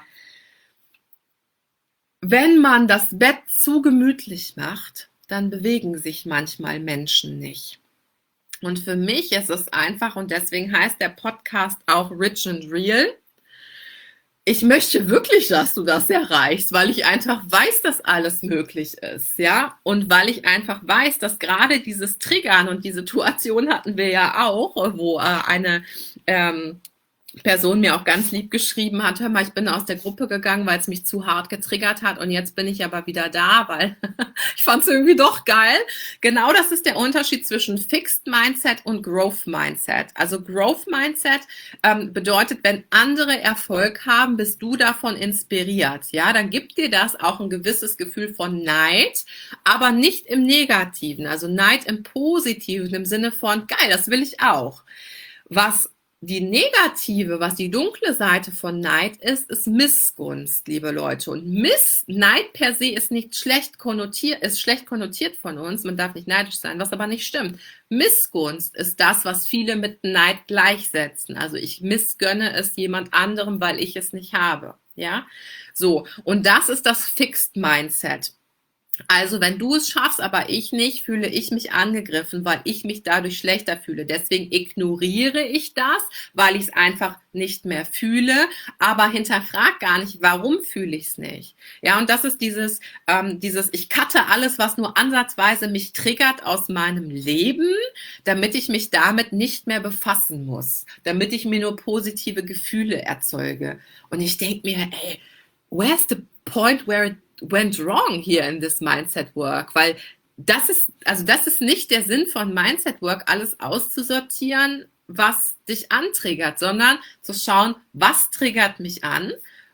[SPEAKER 1] wenn man das Bett zu gemütlich macht, dann bewegen sich manchmal Menschen nicht. Und für mich ist es einfach, und deswegen heißt der Podcast auch Rich and Real, ich möchte wirklich, dass du das erreichst, weil ich einfach weiß, dass alles möglich ist, ja, und weil ich einfach weiß, dass gerade dieses Triggern, und die Situation hatten wir ja auch, wo äh, eine ähm, Person mir auch ganz lieb geschrieben hat, hör mal, ich bin aus der Gruppe gegangen, weil es mich zu hart getriggert hat und jetzt bin ich aber wieder da, weil ich fand es irgendwie doch geil. Genau das ist der Unterschied zwischen Fixed Mindset und Growth Mindset. Also Growth Mindset ähm, bedeutet, wenn andere Erfolg haben, bist du davon inspiriert. Ja, dann gibt dir das auch ein gewisses Gefühl von Neid, aber nicht im Negativen. Also Neid im Positiven, im Sinne von, geil, das will ich auch. Was die negative, was die dunkle Seite von Neid ist, ist Missgunst, liebe Leute. Und Miss, Neid per se ist nicht schlecht konnotiert, ist schlecht konnotiert von uns. Man darf nicht neidisch sein, was aber nicht stimmt. Missgunst ist das, was viele mit Neid gleichsetzen. Also ich missgönne es jemand anderem, weil ich es nicht habe. Ja, so. Und das ist das Fixed Mindset. Also wenn du es schaffst, aber ich nicht, fühle ich mich angegriffen, weil ich mich dadurch schlechter fühle. Deswegen ignoriere ich das, weil ich es einfach nicht mehr fühle, aber hinterfrag gar nicht, warum fühle ich es nicht. Ja, und das ist dieses, ähm, dieses, ich cutte alles, was nur ansatzweise mich triggert aus meinem Leben, damit ich mich damit nicht mehr befassen muss, damit ich mir nur positive Gefühle erzeuge. Und ich denke mir, ey, where's the point where it went wrong here in this mindset work? Weil das ist, also das ist nicht der Sinn von Mindset Work, alles auszusortieren, was dich antriggert, sondern zu schauen, was triggert mich an,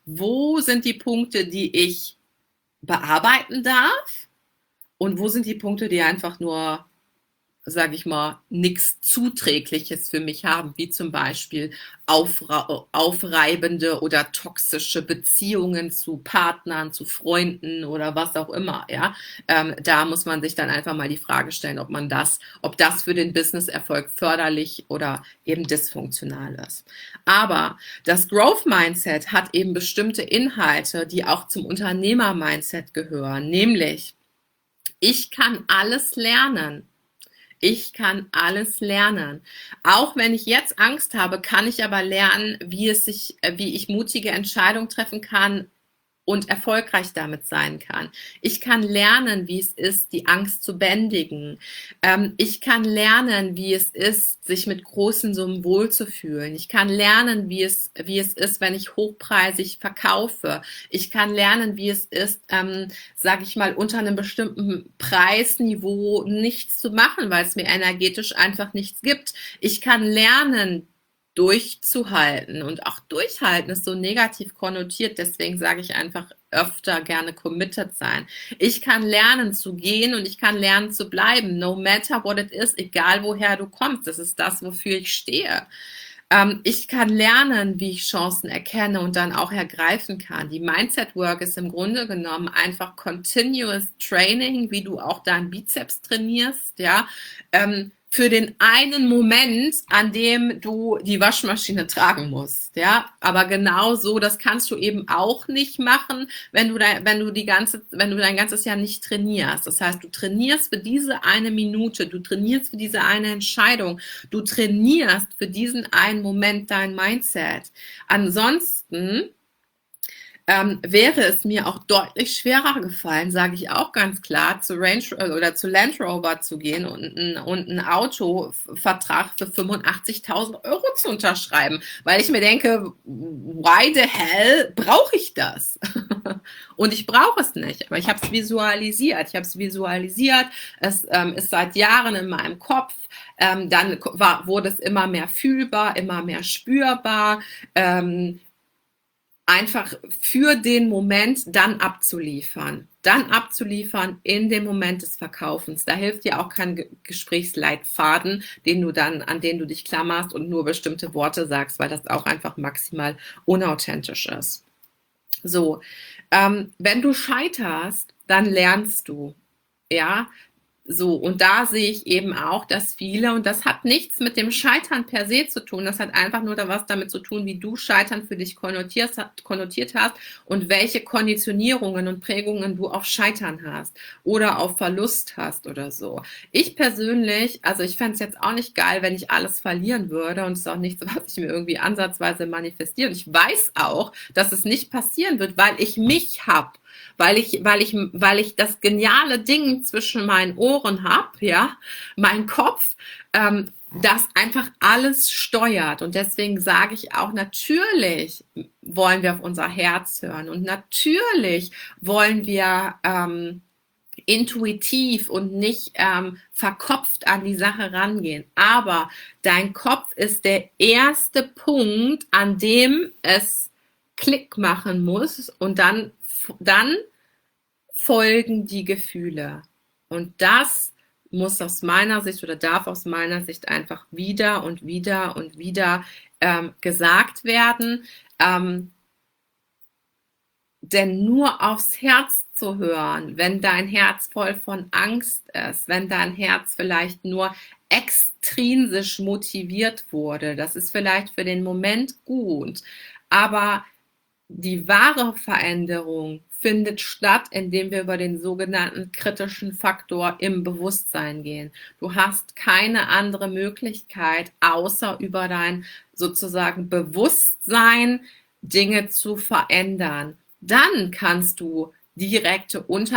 [SPEAKER 1] wo sind die Punkte, die ich bearbeiten darf und wo sind die Punkte, die einfach nur, sage ich mal, nichts Zuträgliches für mich haben, wie zum Beispiel aufra- aufreibende oder toxische Beziehungen zu Partnern, zu Freunden oder was auch immer. Ja, ähm, da muss man sich dann einfach mal die Frage stellen, ob man das, ob das für den Businesserfolg förderlich oder eben dysfunktional ist. Aber das Growth Mindset hat eben bestimmte Inhalte, die auch zum Unternehmer-Mindset gehören, nämlich ich kann alles lernen. Ich kann alles lernen. Auch wenn ich jetzt Angst habe, kann ich aber lernen, wie es sich, wie ich mutige Entscheidungen treffen kann und erfolgreich damit sein kann. Ich kann lernen, wie es ist, die Angst zu bändigen. Ähm, ich kann lernen, wie es ist, sich mit großen Summen wohlzufühlen. Ich kann lernen, wie es, wie es ist, wenn ich hochpreisig verkaufe. Ich kann lernen, wie es ist, ähm, sage ich mal, unter einem bestimmten Preisniveau nichts zu machen, weil es mir energetisch einfach nichts gibt. Ich kann lernen, durchzuhalten, und auch durchhalten ist so negativ konnotiert, deswegen sage ich einfach öfter gerne committed sein. Ich kann lernen zu gehen und ich kann lernen zu bleiben, no matter what it is, egal woher du kommst, das ist das, wofür ich stehe. Ähm, ich kann lernen, wie ich Chancen erkenne und dann auch ergreifen kann. Die Mindset Work ist im Grunde genommen einfach continuous Training, wie du auch deinen Bizeps trainierst, ja, ähm, für den einen Moment, an dem du die Waschmaschine tragen musst, ja, aber genau so, das kannst du eben auch nicht machen, wenn du dein, wenn du die ganze, wenn du dein ganzes Jahr nicht trainierst. Das heißt, du trainierst für diese eine Minute, du trainierst für diese eine Entscheidung, du trainierst für diesen einen Moment dein Mindset. Ansonsten ähm, wäre es mir auch deutlich schwerer gefallen, sage ich auch ganz klar, zu Range oder zu Land Rover zu gehen und ein, und einen Autovertrag für fünfundachtzigtausend Euro zu unterschreiben, weil ich mir denke, why the hell brauche ich das? Und ich brauche es nicht, aber ich habe es visualisiert. Ich habe es visualisiert. Es ähm, ist seit Jahren in meinem Kopf. Ähm, dann war, wurde es immer mehr fühlbar, immer mehr spürbar. Ähm, einfach für den Moment dann abzuliefern. Dann abzuliefern in dem Moment des Verkaufens. Da hilft dir auch kein Ge- Gesprächsleitfaden, den du dann, an den du dich klammerst und nur bestimmte Worte sagst, weil das auch einfach maximal unauthentisch ist. So, ähm, wenn du scheiterst, dann lernst du. Ja, so, und da sehe ich eben auch, dass viele, und das hat nichts mit dem Scheitern per se zu tun, das hat einfach nur da was damit zu tun, wie du Scheitern für dich konnotiert, konnotiert hast und welche Konditionierungen und Prägungen du auf Scheitern hast oder auf Verlust hast oder so. Ich persönlich, also ich fände es jetzt auch nicht geil, wenn ich alles verlieren würde, und es ist auch nichts, was ich mir irgendwie ansatzweise manifestiere. Und ich weiß auch, dass es nicht passieren wird, weil ich mich habe. Weil ich, weil ich, weil ich das geniale Ding zwischen meinen Ohren habe, ja, mein Kopf, ähm, das einfach alles steuert. Und deswegen sage ich auch, natürlich wollen wir auf unser Herz hören und natürlich wollen wir ähm, intuitiv und nicht ähm, verkopft an die Sache rangehen. Aber dein Kopf ist der erste Punkt, an dem es Klick machen muss und dann, dann folgen die Gefühle. Und das muss aus meiner Sicht oder darf aus meiner Sicht einfach wieder und wieder und wieder ähm, gesagt werden. Ähm, denn nur aufs Herz zu hören, wenn dein Herz voll von Angst ist, wenn dein Herz vielleicht nur extrinsisch motiviert wurde, das ist vielleicht für den Moment gut, aber die wahre Veränderung findet statt, indem wir über den sogenannten kritischen Faktor im Bewusstsein gehen. Du hast keine andere Möglichkeit, außer über dein sozusagen Bewusstsein Dinge zu verändern. Dann kannst du direkte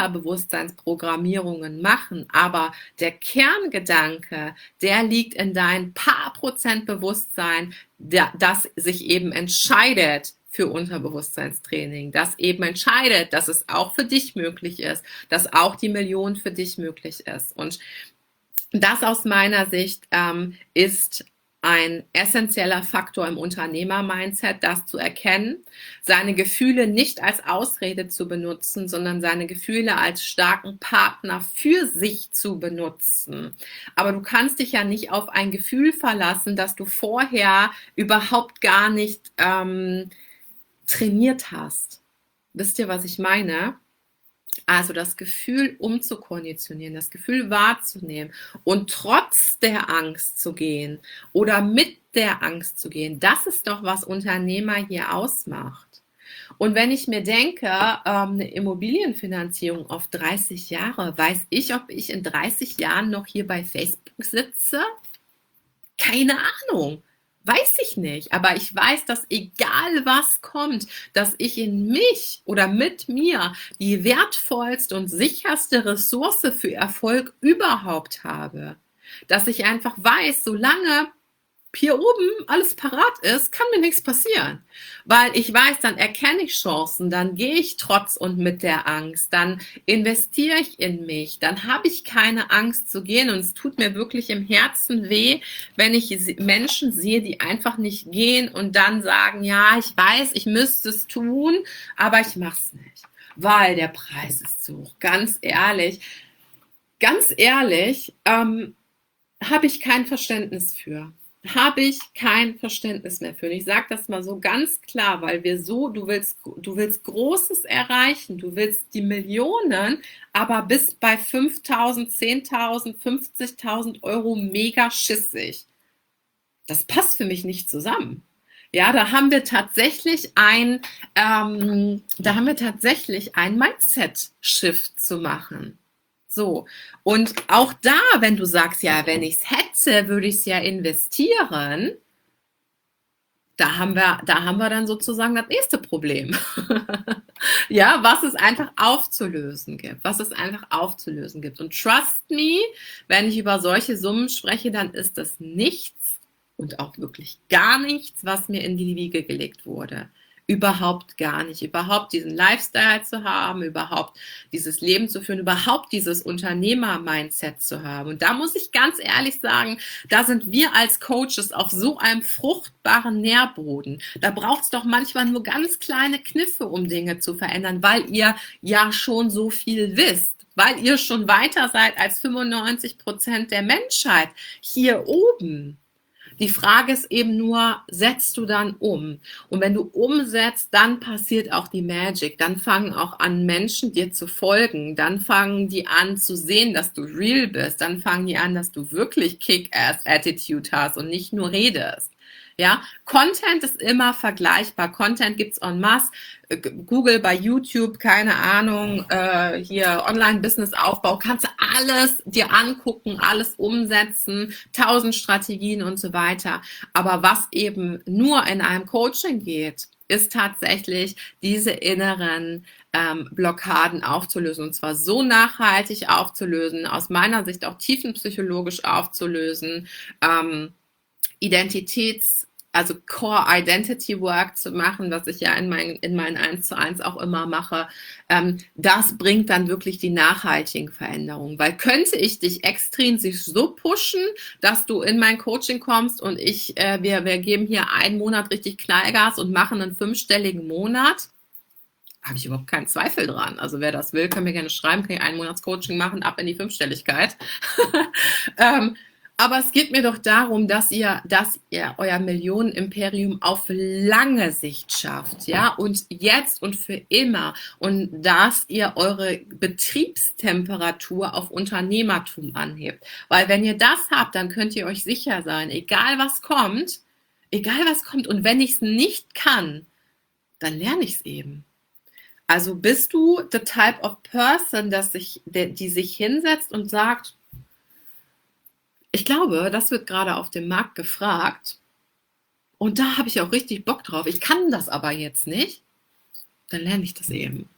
[SPEAKER 1] Unterbewusstseinsprogrammierungen machen, aber der Kerngedanke, der liegt in dein paar Prozent Bewusstsein, das sich eben entscheidet für Unterbewusstseinstraining, das eben entscheidet, dass es auch für dich möglich ist, dass auch die Million für dich möglich ist. Und das aus meiner Sicht ähm, ist ein essentieller Faktor im Unternehmer-Mindset, das zu erkennen, seine Gefühle nicht als Ausrede zu benutzen, sondern seine Gefühle als starken Partner für sich zu benutzen. Aber du kannst dich ja nicht auf ein Gefühl verlassen, das du vorher überhaupt gar nicht ähm, trainiert hast. Wisst ihr, was ich meine? Also das Gefühl umzukonditionieren, das Gefühl wahrzunehmen und trotz der Angst zu gehen oder mit der Angst zu gehen, das ist doch, was Unternehmer hier ausmacht. Und wenn ich mir denke, eine Immobilienfinanzierung auf dreißig Jahre, weiß ich, ob ich in dreißig Jahren noch hier bei Facebook sitze? Keine Ahnung. Weiß ich nicht, aber ich weiß, dass egal was kommt, dass ich in mich oder mit mir die wertvollste und sicherste Ressource für Erfolg überhaupt habe. Dass ich einfach weiß, solange hier oben alles parat ist, kann mir nichts passieren. Weil ich weiß, dann erkenne ich Chancen, dann gehe ich trotz und mit der Angst, dann investiere ich in mich, dann habe ich keine Angst zu gehen und es tut mir wirklich im Herzen weh, wenn ich Menschen sehe, die einfach nicht gehen und dann sagen, ja, ich weiß, ich müsste es tun, aber ich mache es nicht, weil der Preis ist zu hoch. Ganz ehrlich, ganz ehrlich, ähm, habe ich kein Verständnis für. Habe ich kein Verständnis mehr für. Und ich sage das mal so ganz klar, weil wir so, du willst, du willst Großes erreichen, du willst die Millionen, aber bist bei fünftausend, zehntausend, fünfzigtausend Euro mega schissig. Das passt für mich nicht zusammen. Ja, da haben wir tatsächlich ein, ähm, da haben wir tatsächlich ein Mindset-Shift zu machen. So, und auch da, wenn du sagst, ja, wenn ich es hätte, würde ich es ja investieren, da haben wir, da haben wir dann sozusagen das nächste Problem. Ja, was es einfach aufzulösen gibt, was es einfach aufzulösen gibt. Und trust me, wenn ich über solche Summen spreche, dann ist das nichts und auch wirklich gar nichts, was mir in die Wiege gelegt wurde. Überhaupt gar nicht. Überhaupt diesen Lifestyle zu haben, überhaupt dieses Leben zu führen, überhaupt dieses Unternehmer-Mindset zu haben. Und da muss ich ganz ehrlich sagen, da sind wir als Coaches auf so einem fruchtbaren Nährboden. Da braucht es doch manchmal nur ganz kleine Kniffe, um Dinge zu verändern, weil ihr ja schon so viel wisst, weil ihr schon weiter seid als fünfundneunzig Prozent der Menschheit hier oben. Die Frage ist eben nur, setzt du dann um? Und wenn du umsetzt, dann passiert auch die Magic. Dann fangen auch an, Menschen dir zu folgen. Dann fangen die an zu sehen, dass du real bist. Dann fangen die an, dass du wirklich Kick-Ass-Attitude hast und nicht nur redest. Ja, Content ist immer vergleichbar. Content gibt's en masse. Google bei YouTube, keine Ahnung, äh, hier Online-Business-Aufbau, kannst du alles dir angucken, alles umsetzen, tausend Strategien und so weiter. Aber was eben nur in einem Coaching geht, ist tatsächlich diese inneren ähm, Blockaden aufzulösen, und zwar so nachhaltig aufzulösen, aus meiner Sicht auch tiefenpsychologisch aufzulösen, ähm, Identitäts, also Core Identity Work zu machen, was ich ja in meinen, in meinen eins zu eins auch immer mache, ähm, das bringt dann wirklich die nachhaltigen Veränderungen. Weil könnte ich dich extrinsisch so pushen, dass du in mein Coaching kommst und ich, äh, wir, wir geben hier einen Monat richtig Knallgas und machen einen fünfstelligen Monat, habe ich überhaupt keinen Zweifel dran. Also wer das will, kann mir gerne schreiben, kann ich einen Monats Coaching machen, ab in die Fünfstelligkeit. ähm, aber es geht mir doch darum, dass ihr, dass ihr euer Millionenimperium auf lange Sicht schafft, ja, und jetzt und für immer, und dass ihr eure Betriebstemperatur auf Unternehmertum anhebt. Weil wenn ihr das habt, dann könnt ihr euch sicher sein, egal was kommt, egal was kommt, und wenn ich es nicht kann, dann lerne ich es eben. Also bist du the type of person, dass sich, der, die sich hinsetzt und sagt, ich glaube, das wird gerade auf dem Markt gefragt und da habe ich auch richtig Bock drauf. Ich kann das aber jetzt nicht, dann lerne ich das eben.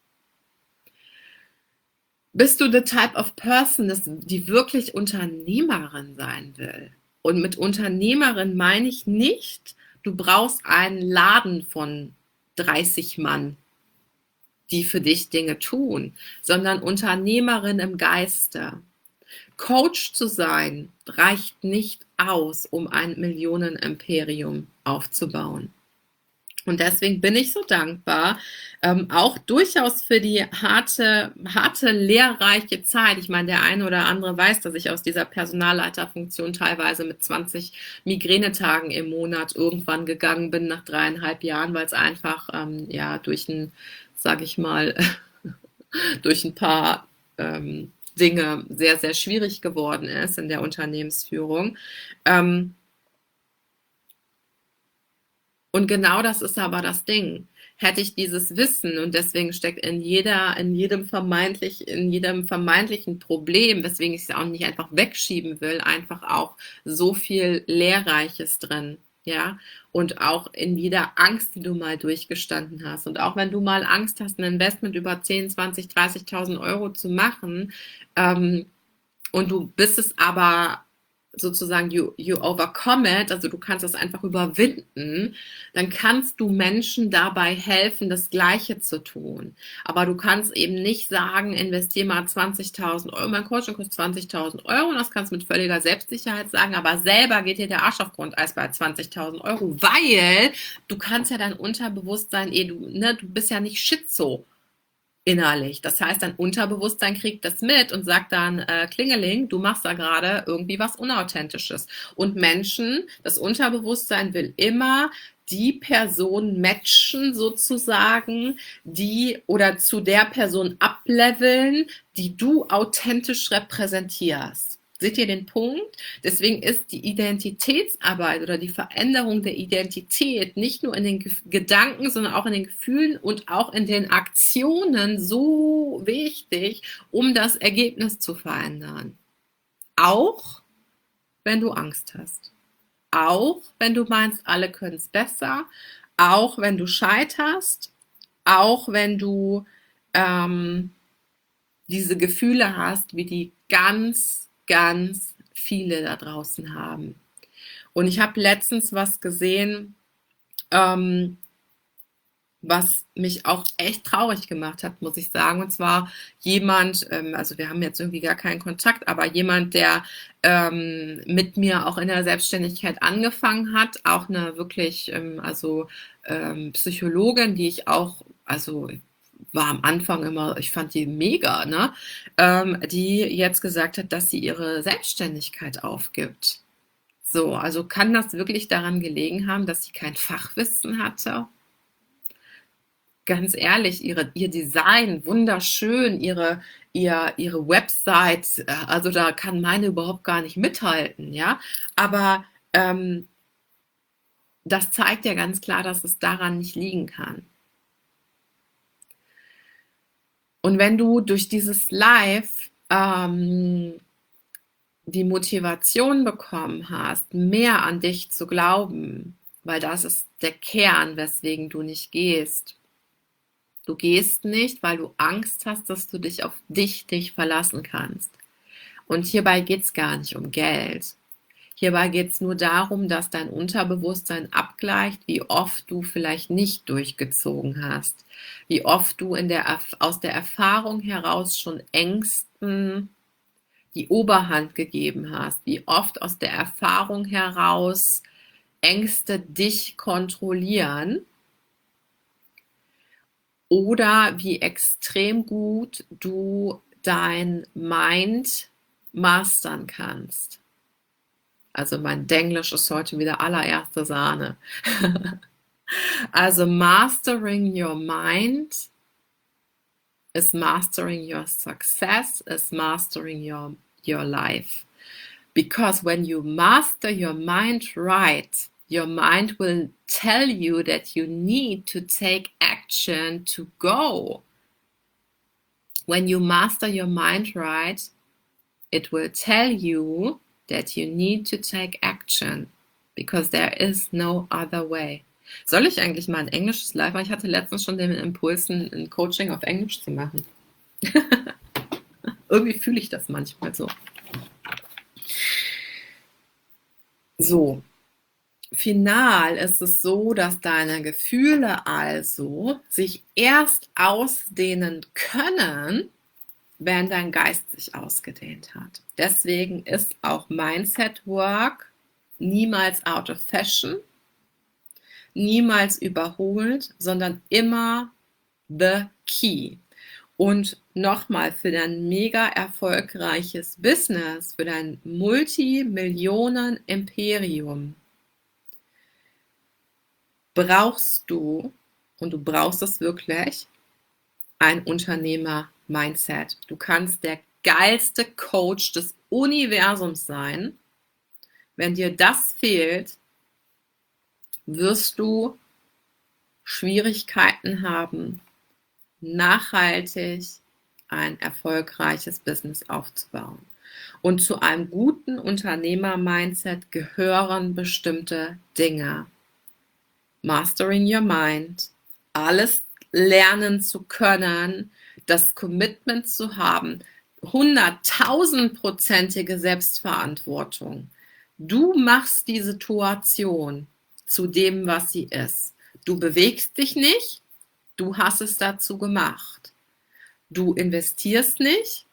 [SPEAKER 1] Bist du the type of person, dass, die wirklich Unternehmerin sein will? Und mit Unternehmerin meine ich nicht, du brauchst einen Laden von dreißig Mann, die für dich Dinge tun, sondern Unternehmerin im Geiste. Coach zu sein reicht nicht aus, um ein Millionenimperium aufzubauen. Und deswegen bin ich so dankbar, ähm, auch durchaus für die harte, harte, lehrreiche Zeit. Ich meine, der eine oder andere weiß, dass ich aus dieser Personalleiterfunktion teilweise mit zwanzig Migränetagen im Monat irgendwann gegangen bin nach dreieinhalb Jahren, weil es einfach ähm, ja durch ein, sage ich mal, durch ein paar ähm, Dinge sehr, sehr schwierig geworden ist in der Unternehmensführung. Ähm, und genau das ist aber das Ding. Hätte ich dieses Wissen, und deswegen steckt in jeder, in jedem vermeintlich, in jedem vermeintlichen Problem, weswegen ich es auch nicht einfach wegschieben will, einfach auch so viel Lehrreiches drin. Ja, und auch in jeder Angst, die du mal durchgestanden hast. Und auch wenn du mal Angst hast, ein Investment über zehn, zwanzig, dreißigtausend Euro zu machen, ähm, und du bist es aber sozusagen, you, you overcome it, also du kannst das einfach überwinden, dann kannst du Menschen dabei helfen, das Gleiche zu tun. Aber du kannst eben nicht sagen, investier mal zwanzigtausend Euro, mein Coaching kostet zwanzigtausend Euro, und das kannst du mit völliger Selbstsicherheit sagen, aber selber geht dir der Arsch auf Grundeis bei zwanzigtausend Euro, weil du kannst ja dein Unterbewusstsein, eh, du, ne, du bist ja nicht schizo innerlich. Das heißt, dein Unterbewusstsein kriegt das mit und sagt dann, äh, Klingeling, du machst da gerade irgendwie was Unauthentisches. Und Menschen, das Unterbewusstsein will immer die Person matchen sozusagen, die oder zu der Person ableveln, die du authentisch repräsentierst. Seht ihr den Punkt? Deswegen ist die Identitätsarbeit oder die Veränderung der Identität nicht nur in den Gedanken, sondern auch in den Gefühlen und auch in den Aktionen so wichtig, um das Ergebnis zu verändern. Auch wenn du Angst hast. Auch wenn du meinst, alle können es besser. Auch wenn du scheiterst. Auch wenn du ähm, diese Gefühle hast, wie die ganz ganz viele da draußen haben. Und ich habe letztens was gesehen, ähm, was mich auch echt traurig gemacht hat, muss ich sagen. Und zwar jemand, ähm, also wir haben jetzt irgendwie gar keinen Kontakt, aber jemand, der ähm, mit mir auch in der Selbstständigkeit angefangen hat, auch eine wirklich, ähm, also ähm, Psychologin, die ich auch, also war am Anfang immer, ich fand die mega, ne? Ähm, die jetzt gesagt hat, dass sie ihre Selbstständigkeit aufgibt. So, also kann das wirklich daran gelegen haben, dass sie kein Fachwissen hatte? Ganz ehrlich, ihre, ihr Design, wunderschön, ihre, ihr, ihre Website, äh, also da kann meine überhaupt gar nicht mithalten, ja. Aber ähm, das zeigt ja ganz klar, dass es daran nicht liegen kann. Und wenn du durch dieses Live ähm, die Motivation bekommen hast, mehr an dich zu glauben, weil das ist der Kern, weswegen du nicht gehst, Du gehst nicht, weil du Angst hast, dass du dich auf dich nicht verlassen kannst. Und hierbei geht es gar nicht um Geld. Hierbei geht es nur darum, dass dein Unterbewusstsein abgleicht, wie oft du vielleicht nicht durchgezogen hast, wie oft du in der, aus der Erfahrung heraus schon Ängsten die Oberhand gegeben hast, wie oft aus der Erfahrung heraus Ängste dich kontrollieren oder wie extrem gut du dein Mind mastern kannst. Also mein Denglisch ist heute wieder allererste Sahne. Also mastering your mind is mastering your success, is mastering your, your life. Because when you master your mind right, your mind will tell you that you need to take action to go. When you master your mind right, it will tell you that you need to take action, because there is no other way. Soll ich eigentlich mal ein englisches Live machen? Ich hatte letztens schon den Impuls, ein Coaching auf Englisch zu machen. Irgendwie fühle ich das manchmal so. So, final ist es so, dass deine Gefühle also sich erst ausdehnen können, wenn dein Geist sich ausgedehnt hat. Deswegen ist auch Mindset Work niemals out of fashion, niemals überholt, sondern immer the key. Und nochmal, für dein mega erfolgreiches Business, für dein Multimillionen-Imperium brauchst du, und du brauchst es wirklich, ein Unternehmer-Mindset. Du kannst der geilste Coach des Universums sein. Wenn dir das fehlt, wirst du Schwierigkeiten haben, nachhaltig ein erfolgreiches Business aufzubauen. Und zu einem guten Unternehmer-Mindset gehören bestimmte Dinge. Mastering your mind, alles lernen zu können, das Commitment zu haben, hunderttausendprozentige Selbstverantwortung. Du machst die Situation zu dem, was sie ist. Du bewegst dich nicht, du hast es dazu gemacht. Du investierst nicht,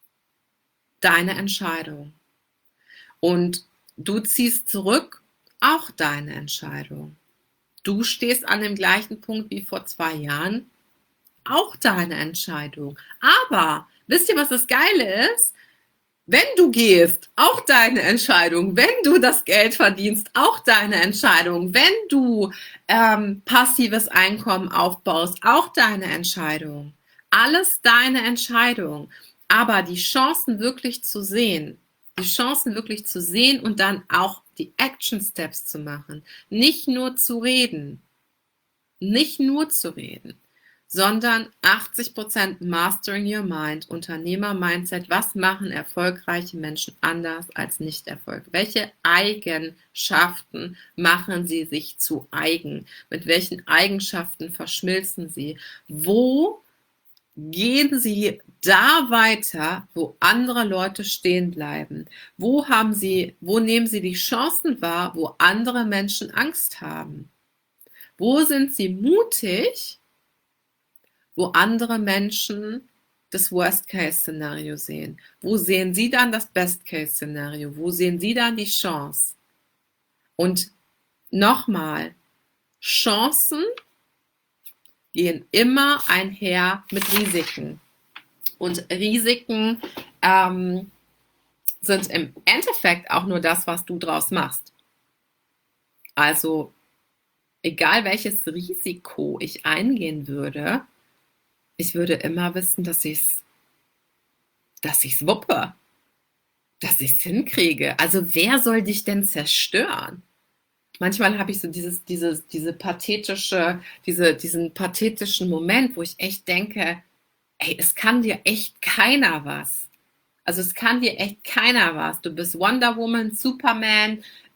[SPEAKER 1] deine Entscheidung. Und du ziehst zurück, auch deine Entscheidung. Du stehst an dem gleichen Punkt wie vor zwei Jahren, auch deine Entscheidung. Aber wisst ihr, was das Geile ist? Wenn du gehst, auch deine Entscheidung. Wenn du das Geld verdienst, auch deine Entscheidung. Wenn du ähm, passives Einkommen aufbaust, auch deine Entscheidung. Alles deine Entscheidung. Aber die Chancen wirklich zu sehen, die Chancen wirklich zu sehen und dann auch die Action Steps zu machen. Nicht nur zu reden, nicht nur zu reden, sondern achtzig Prozent Mastering Your Mind, Unternehmer-Mindset. Was machen erfolgreiche Menschen anders als nicht Erfolg? Welche Eigenschaften machen sie sich zu eigen? Mit welchen Eigenschaften verschmilzen sie? Wo gehen sie da weiter, wo andere Leute stehen bleiben? Wo haben sie, wo nehmen sie die Chancen wahr, wo andere Menschen Angst haben? Wo sind sie mutig, wo andere Menschen das Worst-Case-Szenario sehen? Wo sehen sie dann das Best-Case-Szenario? Wo sehen sie dann die Chance? Und nochmal, Chancen gehen immer einher mit Risiken. Und Risiken ähm, sind im Endeffekt auch nur das, was du draus machst. Also, egal welches Risiko ich eingehen würde, ich würde immer wissen, dass ich es dass ich's wuppe, dass ich es hinkriege. Also, wer soll dich denn zerstören? Manchmal habe ich so dieses, dieses, diese pathetische, diese, diesen pathetischen Moment, wo ich echt denke, ey, es kann dir echt keiner was. Also es kann dir echt keiner was. Du bist Wonder Woman, Superman,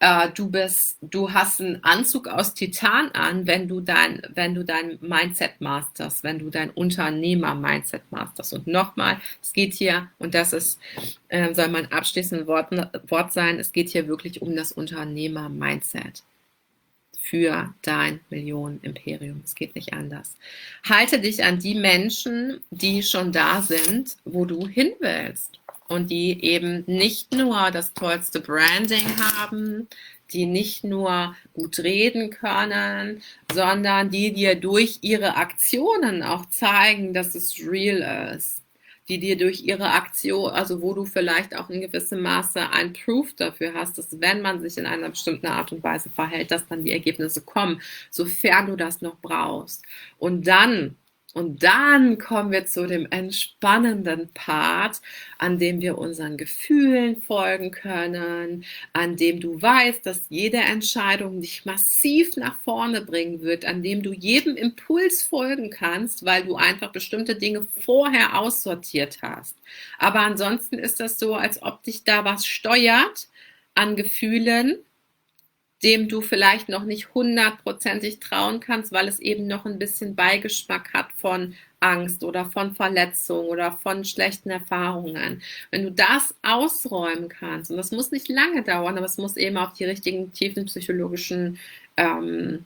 [SPEAKER 1] Äh, du bist, du hast einen Anzug aus Titan an, wenn du dein, wenn du dein Mindset masterst, wenn du dein Unternehmer-Mindset masterst. Und nochmal, es geht hier, und das ist, äh, soll mein abschließendes Wort, Wort sein, es geht hier wirklich um das Unternehmer-Mindset für dein Millionen-Imperium. Es geht nicht anders. Halte dich an die Menschen, die schon da sind, wo du hin willst. Und die eben nicht nur das tollste Branding haben, die nicht nur gut reden können, sondern die dir durch ihre Aktionen auch zeigen, dass es real ist. Die dir durch ihre Aktion, also wo du vielleicht auch in gewissem Maße ein Proof dafür hast, dass wenn man sich in einer bestimmten Art und Weise verhält, dass dann die Ergebnisse kommen, sofern du das noch brauchst. Und dann Und dann kommen wir zu dem entspannenden Part, an dem wir unseren Gefühlen folgen können, an dem du weißt, dass jede Entscheidung dich massiv nach vorne bringen wird, an dem du jedem Impuls folgen kannst, weil du einfach bestimmte Dinge vorher aussortiert hast. Aber ansonsten ist das so, als ob dich da was steuert an Gefühlen, dem du vielleicht noch nicht hundertprozentig trauen kannst, weil es eben noch ein bisschen Beigeschmack hat von Angst oder von Verletzung oder von schlechten Erfahrungen. Wenn du das ausräumen kannst, und das muss nicht lange dauern, aber es muss eben auf die richtigen tiefen psychologischen ähm,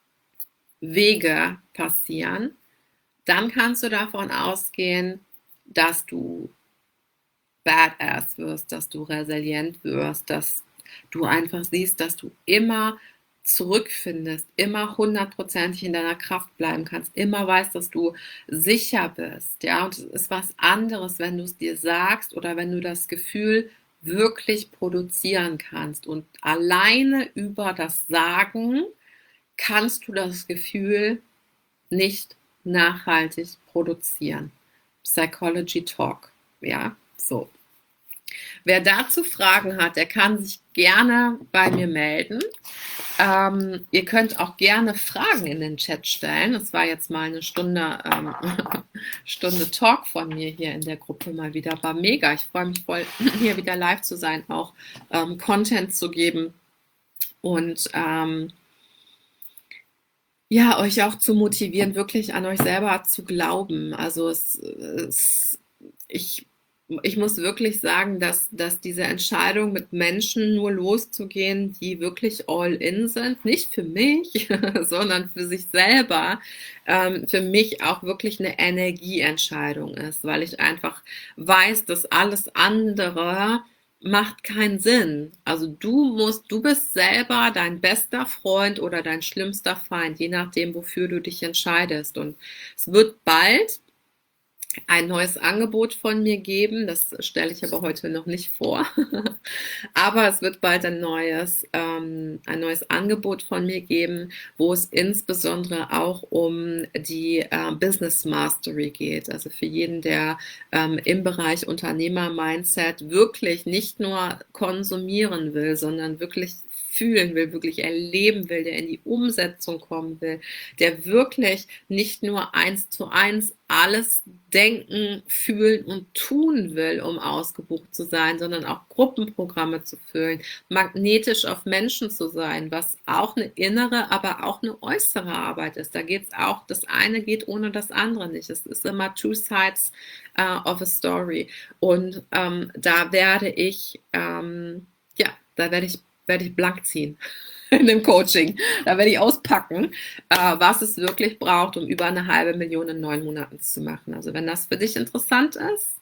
[SPEAKER 1] Wege passieren, dann kannst du davon ausgehen, dass du badass wirst, dass du resilient wirst, dass du einfach siehst, dass du immer zurückfindest, immer hundertprozentig in deiner Kraft bleiben kannst, immer weißt, dass du sicher bist, ja, und es ist was anderes, wenn du es dir sagst oder wenn du das Gefühl wirklich produzieren kannst und alleine über das Sagen kannst du das Gefühl nicht nachhaltig produzieren. Psychology Talk, ja, so. Wer dazu Fragen hat, der kann sich gerne bei mir melden. Ähm, ihr könnt auch gerne Fragen in den Chat stellen. Das war jetzt mal eine Stunde, ähm, Stunde Talk von mir hier in der Gruppe mal wieder. War mega. Ich freue mich voll, hier wieder live zu sein, auch ähm, Content zu geben und ähm, ja, euch auch zu motivieren, wirklich an euch selber zu glauben. Also es, es ich ich muss wirklich sagen, dass, dass diese Entscheidung, mit Menschen nur loszugehen, die wirklich all in sind, nicht für mich, sondern für sich selber, ähm, für mich auch wirklich eine Energieentscheidung ist, weil ich einfach weiß, dass alles andere macht keinen Sinn. Also du musst, du bist selber dein bester Freund oder dein schlimmster Feind, je nachdem, wofür du dich entscheidest. Und es wird bald ein neues Angebot von mir geben. Das stelle ich aber heute noch nicht vor. Aber es wird bald ein neues, ähm, ein neues Angebot von mir geben, wo es insbesondere auch um die äh, Business Mastery geht. Also für jeden, der ähm, im Bereich Unternehmer-Mindset wirklich nicht nur konsumieren will, sondern wirklich fühlen will, wirklich erleben will, der in die Umsetzung kommen will, der wirklich nicht nur eins zu eins alles denken, fühlen und tun will, um ausgebucht zu sein, sondern auch Gruppenprogramme zu füllen, magnetisch auf Menschen zu sein, was auch eine innere, aber auch eine äußere Arbeit ist. Da geht es auch, das eine geht ohne das andere nicht. Es ist immer two sides uh, of a story. Und ähm, da werde ich, ähm, ja, da werde ich werde ich blank ziehen in dem Coaching. Da werde ich auspacken, äh, was es wirklich braucht, um über eine halbe Million in neun Monaten zu machen. Also wenn das für dich interessant ist,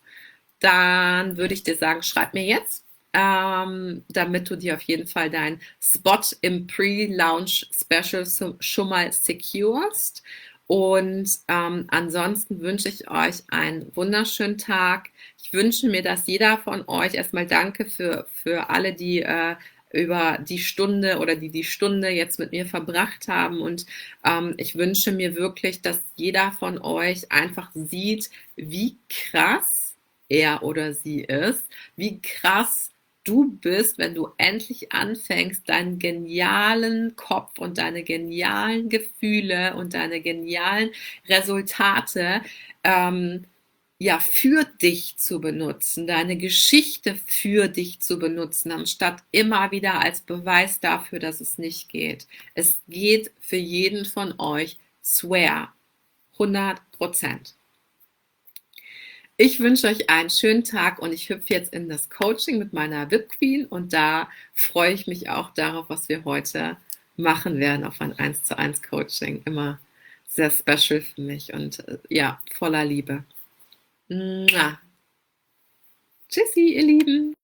[SPEAKER 1] dann würde ich dir sagen, schreib mir jetzt, ähm, damit du dir auf jeden Fall deinen Spot im Pre-Launch Special schon mal securest. Und ähm, ansonsten wünsche ich euch einen wunderschönen Tag. Ich wünsche mir, dass jeder von euch, erstmal danke für, für alle, die äh, über die Stunde oder die die Stunde jetzt mit mir verbracht haben. Und ähm, ich wünsche mir wirklich, dass jeder von euch einfach sieht, wie krass er oder sie ist, wie krass du bist, wenn du endlich anfängst, deinen genialen Kopf und deine genialen Gefühle und deine genialen Resultate ähm, ja, für dich zu benutzen, deine Geschichte für dich zu benutzen, anstatt immer wieder als Beweis dafür, dass es nicht geht. Es geht für jeden von euch, swear, hundert Prozent. Ich wünsche euch einen schönen Tag und ich hüpfe jetzt in das Coaching mit meiner V I P-Queen und da freue ich mich auch darauf, was wir heute machen werden auf ein eins zu eins Coaching. Immer sehr special für mich und äh, ja, voller Liebe. Mua. Tschüssi, ihr Lieben.